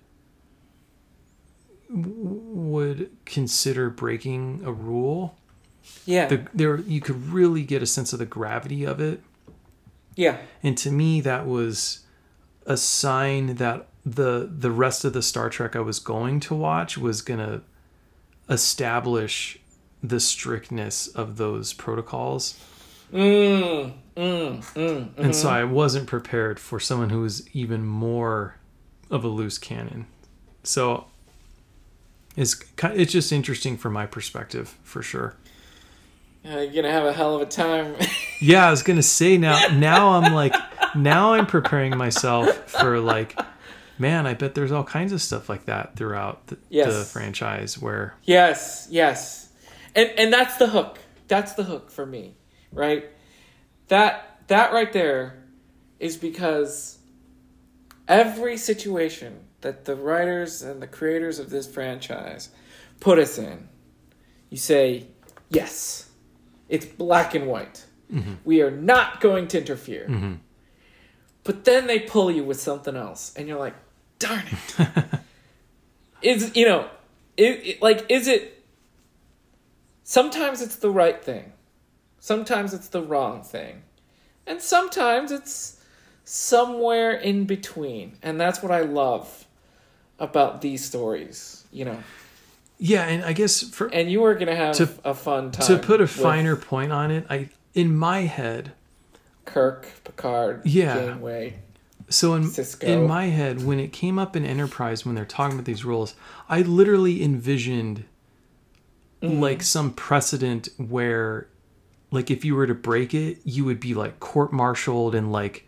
would consider breaking a rule, yeah, the, there you could really get a sense of the gravity of it. yeah, And to me, that was a sign that the the rest of the Star Trek I was going to watch was going to establish the strictness of those protocols. mm, mm, mm, And so I wasn't prepared for someone who was even more of a loose cannon. So it's ki- it's just interesting from my perspective, for sure. Uh, you're gonna have a hell of a time. Yeah, I was gonna say now. Now I'm like, now I'm preparing myself for like, man. I bet there's all kinds of stuff like that throughout the, Yes. the franchise. Where Yes, yes, and and that's the hook. That's the hook for me, right? That that right there is because every situation that the writers and the creators of this franchise put us in, you say, yes, it's black and white. Mm-hmm. We are not going to interfere. Mm-hmm. But then they pull you with something else, and you're like, darn it. Is, you know, it, it, like, is it... Sometimes it's the right thing. Sometimes it's the wrong thing. And sometimes it's somewhere in between. And that's what I love about these stories, you know. yeah, and I guess for And you are going to have To- a fun time. to put a with finer point on it, I in my head. Kirk, Picard, Yeah. Janeway. So in Cisco. in my head, when it came up in Enterprise, when they're talking about these rules, I literally envisioned Mm-hmm. like some precedent where, like, if you were to break it, you would be like court-martialed and like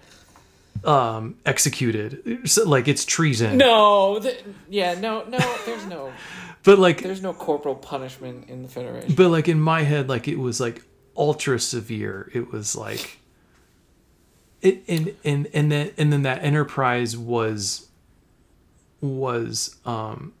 um executed. So, like it's treason. No, th- yeah, no, no, there's no, But like, there's no corporal punishment in the Federation. but like in my head, like it was like ultra severe. It was like it, and and and then and then that Enterprise was was um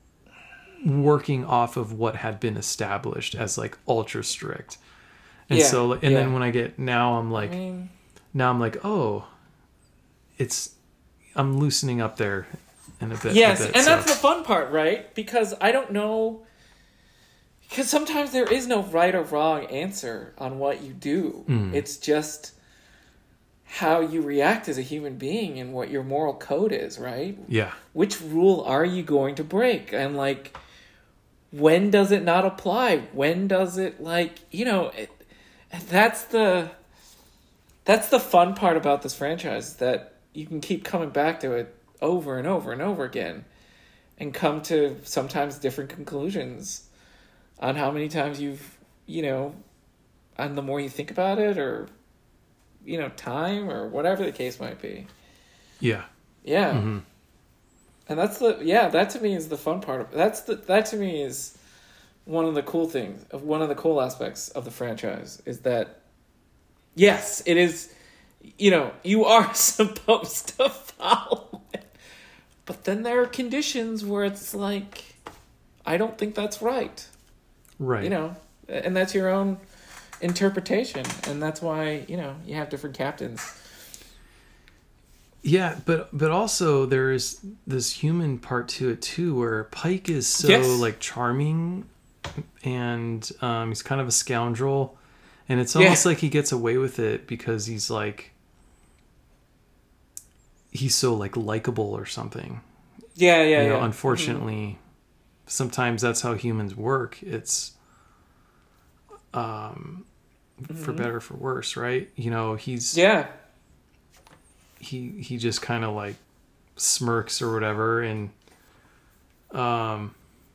working off of what had been established as like ultra strict. And Yeah, so and yeah. then when I get now I'm like I mean, now I'm like, oh, it's I'm loosening up there in a bit. yes, a bit, and so. that's the fun part, right? Because I don't know. Because sometimes there is no right or wrong answer on what you do. Mm. It's just how you react as a human being and what your moral code is, right? Yeah. Which rule are you going to break? And like, when does it not apply? When does it, like, you know, it, that's the that's the fun part about this franchise, that you can keep coming back to it over and over and over again and come to sometimes different conclusions on how many times you've, you know, and the more you think about it, or, you know, time, or whatever the case might be. Yeah. Yeah. Mm-hmm. And that's the, yeah, that to me is the fun part of, that's the, that to me is one of the cool things, of one of the cool aspects of the franchise, is that, yes, it is, you know, you are supposed to follow it. But then there are conditions where it's like, I don't think that's right. Right. You know, and that's your own interpretation. And that's why, you know, you have different captains. Yeah, but but also there is this human part to it too, where Pike is so Yes. like charming, and um, he's kind of a scoundrel, and it's almost Yeah. like he gets away with it because he's like he's so like likable or something. Yeah, yeah, you know, yeah. unfortunately, sometimes that's how humans work. It's um, for better or for worse, right? You know, he's Yeah. he he just kind of like smirks or whatever, and um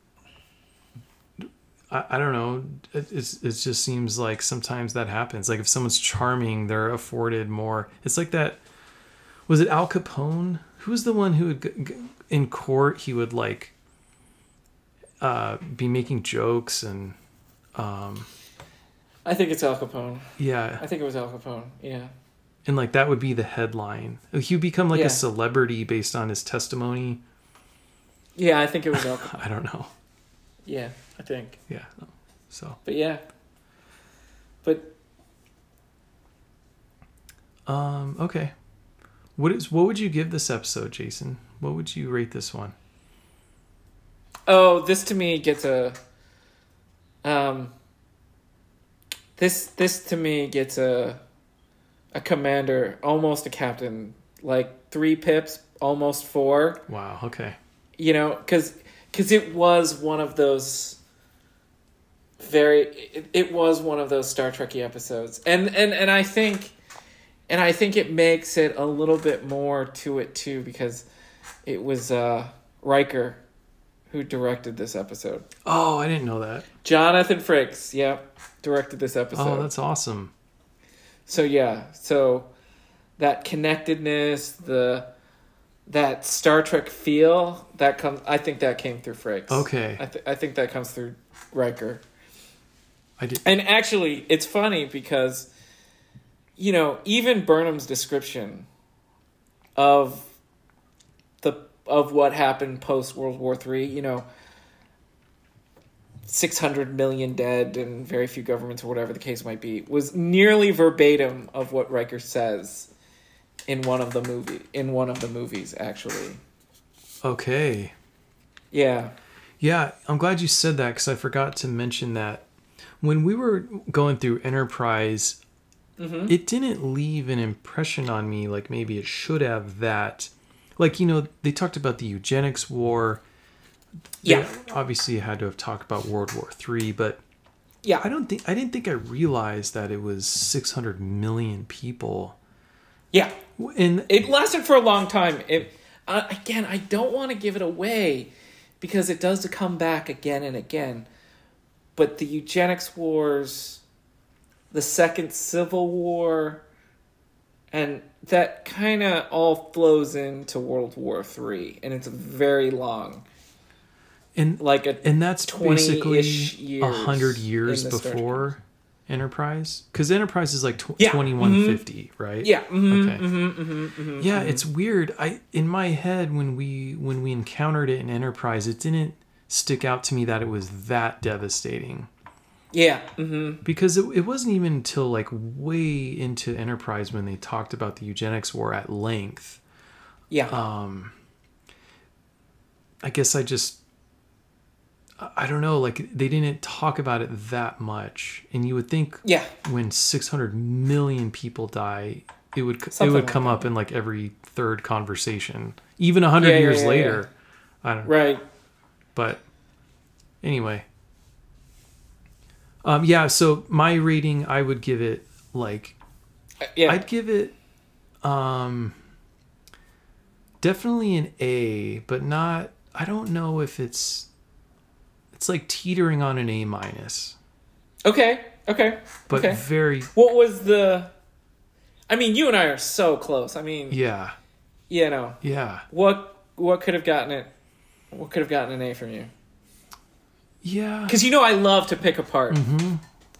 I, I don't know, it, it's, it just seems like sometimes that happens. Like if someone's charming, they're afforded more. It's like that, was it Al Capone? Who was the one who would g- g- in court, he would like uh be making jokes and um I think it's Al Capone. yeah, I think it was Al Capone. Yeah. and like that would be the headline. He would become like Yeah. a celebrity based on his testimony. Yeah, I think it was Al Capone. I don't know. Yeah, I think. Yeah. So, But yeah. But um, okay. What is what would you give this episode, Jason? What would you rate this one? oh, this to me gets a um this this to me gets a a commander, almost a captain, like three pips, almost four. Wow. Okay. You know, because because it was one of those very it, it was one of those Star Trek-y episodes, and and and I think and I think it makes it a little bit more to it too, because it was uh Riker who directed this episode. Oh, I didn't know that. Jonathan Frakes, yep, directed this episode. Oh, that's awesome. So yeah, so that connectedness, the that Star Trek feel, that comes. I think that came through Frakes. Okay. I, th- I think that comes through Riker. I did. And actually, it's funny because, you know, even Burnham's description of the of what happened post World War Three, you know, six hundred million dead and very few governments, or whatever the case might be, was nearly verbatim of what Riker says in one of the movie in one of the movies. Actually, Okay. yeah, Yeah, I'm glad you said that because I forgot to mention that when we were going through Enterprise, mm-hmm. it didn't leave an impression on me like maybe it should have. That, like, you know, they talked about the eugenics war. Yeah. They obviously had to have talked about World War Three, but yeah. I don't think I didn't think I realized that it was six hundred million people. Yeah, And it lasted for a long time. It uh, again, I don't want to give it away because it does come back again and again. But the eugenics wars, the Second Civil War, and that kind of all flows into World War Three, and it's very long. and Like a and that's basically twenty-ish years a hundred years in the Star Trek before Enterprise, because Enterprise is like tw- Yeah. twenty-one fifty, right? yeah, mm-hmm, Okay. mm-hmm, mm-hmm, mm-hmm, Yeah, mm-hmm. it's weird. I in my head when we when we encountered it in Enterprise, it didn't stick out to me that it was that devastating. yeah, mm-hmm. Because it, it wasn't even until like way into Enterprise when they talked about the eugenics war at length. yeah, Um, I guess I just, I I don't know, like they didn't talk about it that much. And you would think yeah. when six hundred million people die, it would Something it would like come that. up in like every third conversation, even a hundred Yeah, yeah, years yeah, later. I don't know. Right. But anyway. Um, yeah, so my rating, I would give it like, Uh, Yeah. I'd give it um, definitely an A, but not, I don't know if it's, it's like teetering on an A minus, Okay. Okay. but okay. very, What was the? I mean, you and I are so close. I mean, yeah, you know, yeah, what what could have gotten it? What could have gotten an A from you? yeah. Because you know I love to pick apart. Mm-hmm.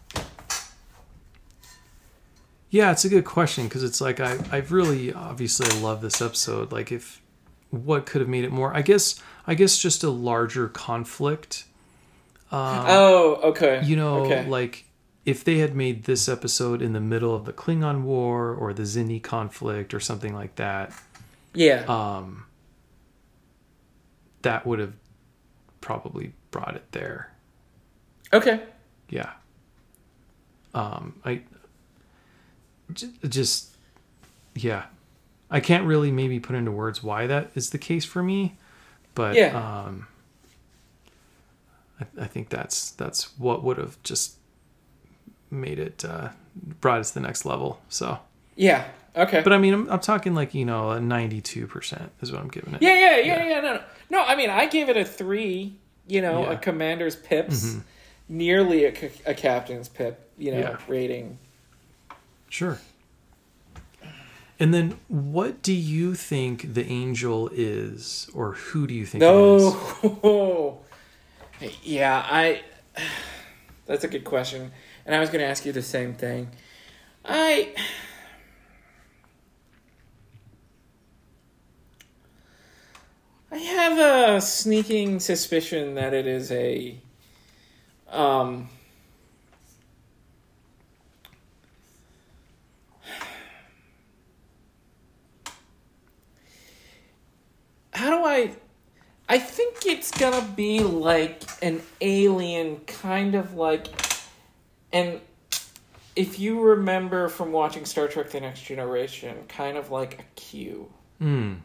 Yeah, it's a good question because it's like I, I really obviously I love this episode. Like, if what could have made it more? I guess I guess just a larger conflict. Um, Oh, okay. you know, okay. like if they had made this episode in the middle of the Klingon War or the Xindi conflict or something like that, yeah. um, that would have probably brought it there. okay. Yeah. Um, I j- just, yeah, I can't really maybe put into words why that is the case for me, but Yeah. um, I, I think that's that's what would have just made it uh, brought us to the next level. So, Yeah. Okay. but I mean, I'm, I'm talking like you know a ninety-two percent is what I'm giving it. yeah, yeah, yeah, yeah, No, no, no. I mean, I gave it a three. You know, Yeah. a commander's pips, Mhm. nearly a, ca- a captain's pip. You know, Yeah. rating. Sure. And then, what do you think the angel is, or who do you think it is? No. Yeah, I. That's a good question, and I was going to ask you the same thing. I. I have a sneaking suspicion that it is a. Um. How do I... I think it's gonna be like an alien, kind of like... And if you remember from watching Star Trek The Next Generation, kind of like a Q. Hmm.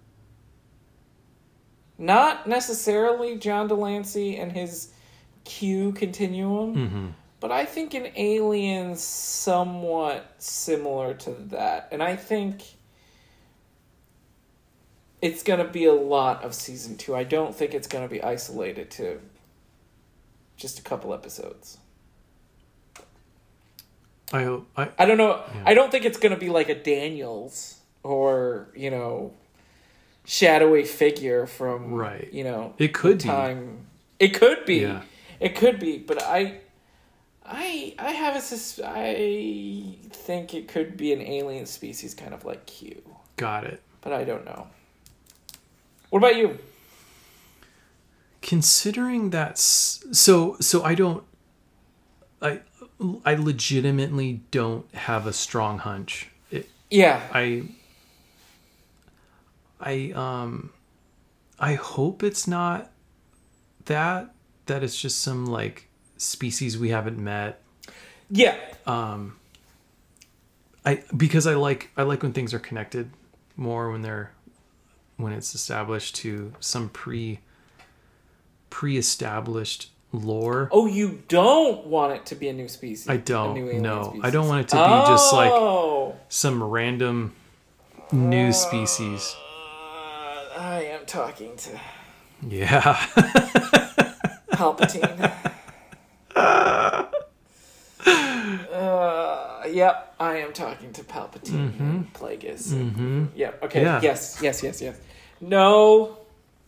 Not necessarily John Delancey and his Q continuum, Mm-hmm. but I think an alien's somewhat similar to that. And I think... it's going to be a lot of season two. I don't think it's going to be isolated to just a couple episodes. I hope. I, I don't know. Yeah. I don't think it's going to be like a Daniels or, you know, shadowy figure from, right. you know, it could time. Be. It could be. Yeah. It could be, but I I I have a sus- I think it could be an alien species kind of like Q. Got it. But I don't know. What about you? Considering that's so so I don't I I legitimately don't have a strong hunch. It, Yeah. I I um I hope it's not that that it's just some like species we haven't met. Yeah. Um I because I like I like when things are connected more when they're when it's established to some pre pre-established lore. Oh, you don't want it to be a new species. I don't. A new alien No, species. I don't want it to be oh. just like some random new species. Uh, I am talking to Yeah. Palpatine. uh, yep, I am talking to Palpatine Mm-hmm. and Plagueis. Mm-hmm. Yep. Okay. Yeah. Yes. Yes. Yes. Yes. No.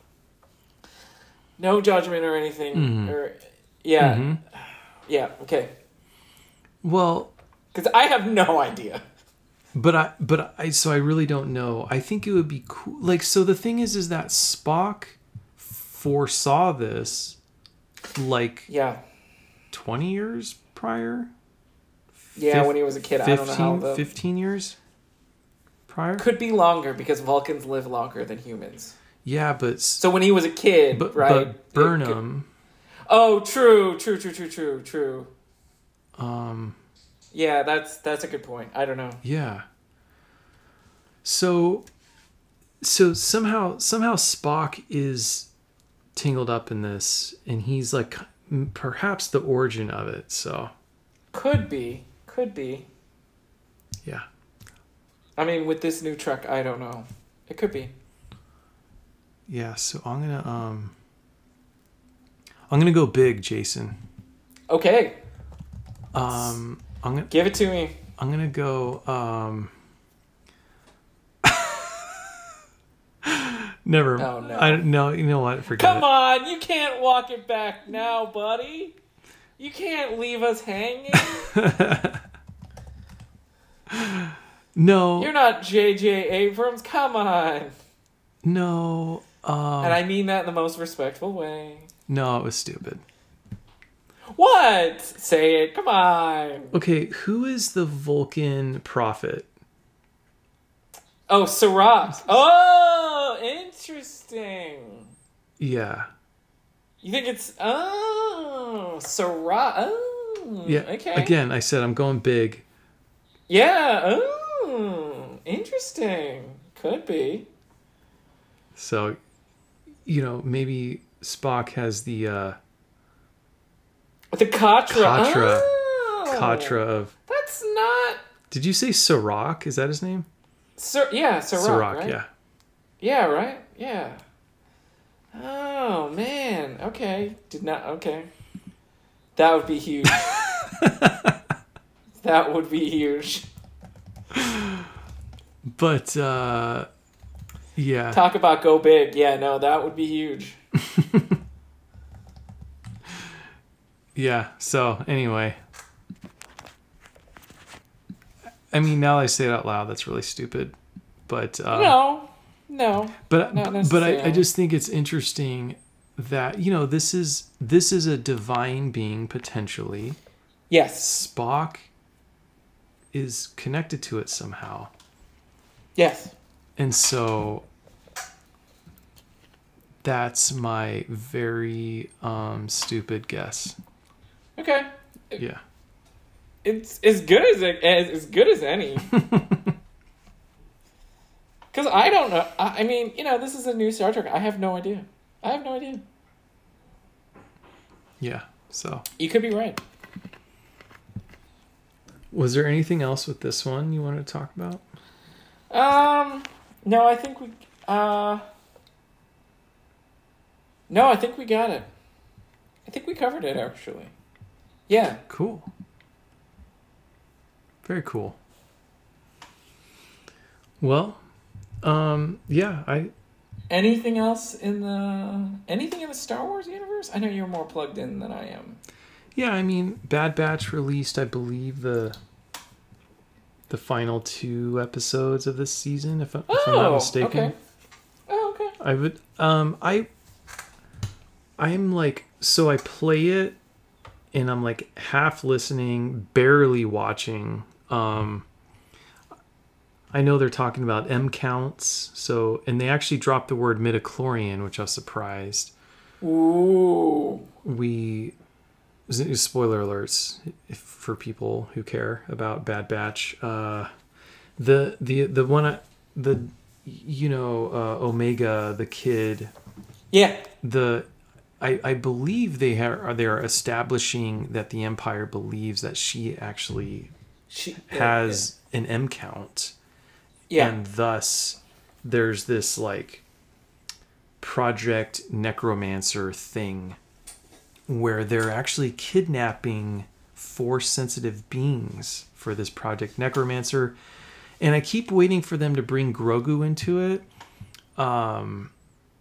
No judgment or anything. Mhm. Or yeah. Mm-hmm. Yeah. Okay. Well, Because I have no idea. but I but I so I really don't know. I think it would be cool. Like so the thing is is that Spock foresaw this like Yeah. twenty years prior. Yeah. Fif- when he was a kid, fifteen, I don't know how the fifteen years prior. could be longer because Vulcans live longer than humans. Yeah, but So when he was a kid, but, right? but Burnham. Oh, true, true, true, true, true, true. Um. Yeah, that's that's a good point. I don't know. Yeah. So, so somehow somehow Spock is tangled up in this, and he's like m- perhaps the origin of it. So Could be, could be. yeah, I mean, with this new truck, I don't know. It could be. yeah. So I'm gonna um, I'm gonna go big, Jason. Okay, Um, I'm gonna give it to me. I'm gonna go um. Never. Oh, no. I no. You know what? Forget Come it. on, you can't walk it back now, buddy. You can't leave us hanging. No. You're not J J Abrams. Come on. No. Um, And I mean that in the most respectful way. no, it was stupid. What? Say it. Come on. Okay, who is the Vulcan prophet? Oh, Sirach. Oh, interesting. Yeah. You think it's oh Sirach? Oh, Yeah. Okay. Again, I said I'm going big. Yeah. Oh, interesting. Could be. So, you know, maybe Spock has the uh, The Katra. Katra. Oh, Katra of. That's not. Did you say Sirach? Is that his name? Sir. Yeah, Sirach. Sirach, right? yeah. Yeah. Right. Yeah. Oh man. Okay. Did not. Okay. That would be huge. That would be huge. But uh, yeah. Talk about go big. Yeah. No, that would be huge. Yeah. So anyway, I mean, now that I say it out loud, that's really stupid. But uh, no. No. But Not but I, I necessarily. just think it's interesting that you know this is this is a divine being potentially. Yes. Spock is connected to it somehow, Yes. and so that's my very um, stupid guess. Okay. Yeah. It's as good as it, as, as good as any. Because I don't know. I, I mean, you know, this is a new Star Trek. I have no idea. I have no idea. Yeah. So, You could be right. was there anything else with this one you wanted to talk about? Um. No, I think we. Uh, no, I think we got it. I think we covered it, actually. Yeah. Cool. Very cool. Well, um, yeah, I... Anything else in the... Anything in the Star Wars universe? I know you're more plugged in than I am. Yeah, I mean, Bad Batch released, I believe, the the final two episodes of this season, if, I, if oh, I'm not mistaken. Okay. Oh, okay. I would, um, I, I'm like, so I play it, and I'm like half listening, barely watching. Um, I know they're talking about M counts, so, and they actually dropped the word midichlorian, which I was surprised. Ooh. We, spoiler alerts if, for people who care about Bad Batch. Uh, the the the one, I- the you know uh, Omega, the kid. Yeah. The I I believe they are they are establishing that the Empire believes that she actually She has an M count. Yeah. And thus, there's this like Project Necromancer thing where they're actually kidnapping Force-sensitive beings for this Project Necromancer. And I keep waiting for them to bring Grogu into it. Um,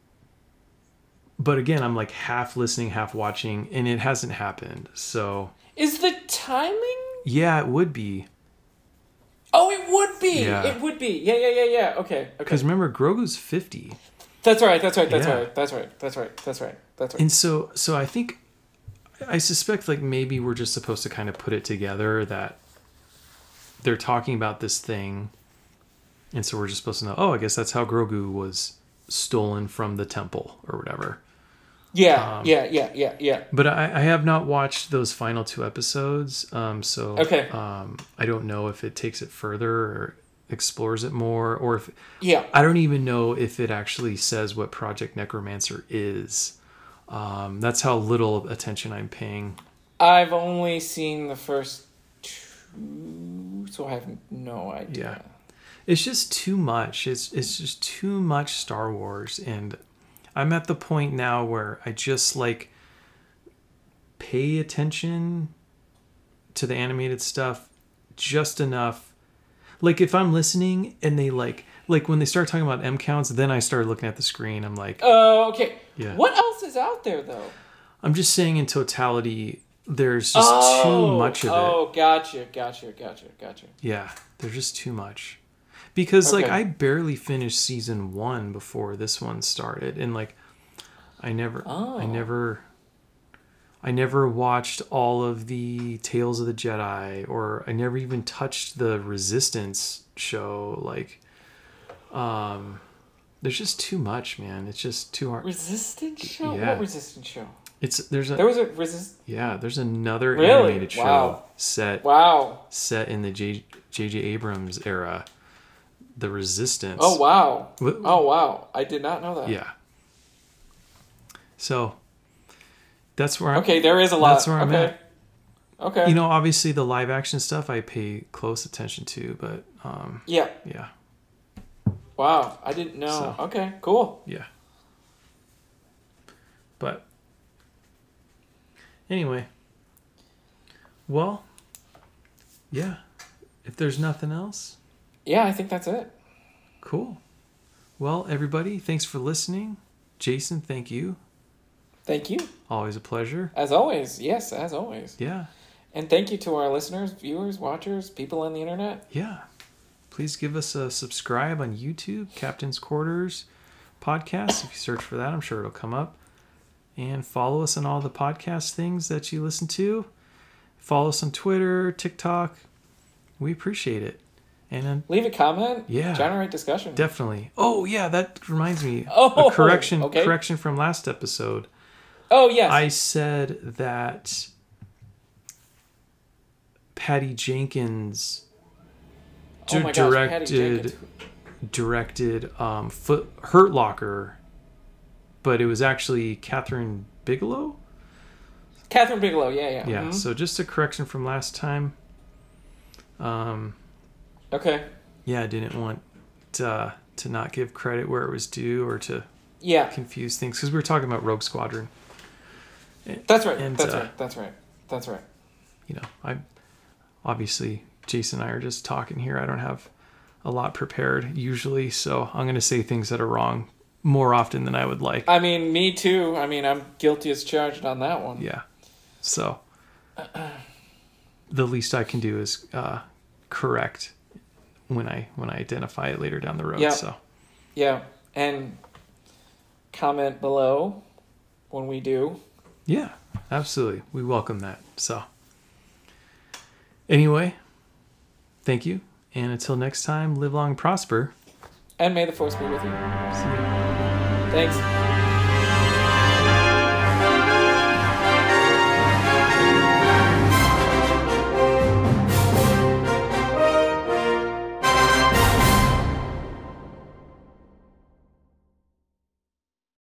but again, I'm like half listening, half watching, and it hasn't happened. So Is the timing? yeah, it would be. Oh, it would be. Yeah. It would be. Yeah, yeah, yeah, yeah. Okay. Okay. Because remember, Grogu's fifty. That's right. That's right. That's Yeah. right. That's right. That's right. That's right. That's right. And so, so I think, I suspect like maybe we're just supposed to kind of put it together that they're talking about this thing. And so we're just supposed to know, oh, I guess that's how Grogu was stolen from the temple or whatever. Yeah. Um, yeah. Yeah. Yeah. Yeah. But I, I have not watched those final two episodes. Um, so Okay. um, I don't know if it takes it further or explores it more, or if Yeah. I don't even know if it actually says what Project Necromancer is. Um, that's how little attention I'm paying. I've only seen the first two, so I have no idea. Yeah. It's just too much. It's it's just too much Star Wars, and I'm at the point now where I just like pay attention to the animated stuff just enough. Like if I'm listening and they like like when they start talking about M counts, then I start looking at the screen. I'm like, Oh, okay. Yeah. What else is out there though? I'm just saying in totality, there's just oh, too much of it. Oh, gotcha, gotcha, gotcha, gotcha. Yeah, there's just too much. Because like Okay. I barely finished season one before this one started, and like I never, Oh. I never, I never watched all of the Tales of the Jedi, or I never even touched the Resistance show. Like, um, there's just too much, man. It's just too hard. Resistance show? Yeah. What resistance show? It's there's a There was a resist. yeah, there's another Really? animated show Wow. set Wow. set in the J J J Abrams era. The Resistance. Oh wow. What- Oh wow. I did not know that. Yeah. So that's where I'm, Okay, there is a lot. That's where I'm okay. at. Okay. You know, obviously the live action stuff I pay close attention to, but um, Yeah. yeah, Wow. I didn't know. So- Okay. Cool. yeah. But anyway, well, yeah. If there's nothing else, Yeah, I think that's it. cool. Well, everybody, thanks for listening. Jason, thank you. Thank you. Always a pleasure. As always. Yes, as always. Yeah. And thank you to our listeners, viewers, watchers, people on the internet. Yeah. Please give us a subscribe on YouTube, Captain's Quarters Podcast. If you search for that, I'm sure it'll come up. And follow us on all the podcast things that you listen to. Follow us on Twitter, TikTok. We appreciate it. And then Leave a comment. Yeah. Generate discussion. definitely. Oh yeah, that reminds me. Oh, a correction okay. correction from last episode. oh, yes. I said that Patty Jenkins oh my gosh, Patty directed Jenkins. directed um, Foot Hurt Locker, but it was actually Catherine Bigelow. Catherine Bigelow. Yeah, yeah. Yeah. Mhm. So just a correction from last time. Um. Okay. Yeah, I didn't want uh, to not give credit where it was due or to Yeah, confuse things, because we were talking about Rogue Squadron. that's right. And, that's uh, right. That's right. That's right. You know, I obviously Jason and I are just talking here. I don't have a lot prepared usually, so I'm going to say things that are wrong more often than I would like. I mean, me too. I mean, I'm guilty as charged on that one. Yeah. So the least I can do is uh, correct when I when I identify it later down the road. Yeah. So Yeah, and comment below when we do. yeah, absolutely. We welcome that. So anyway, thank you. And until next time, live long, prosper. And may the force be with you. See ya. Thanks.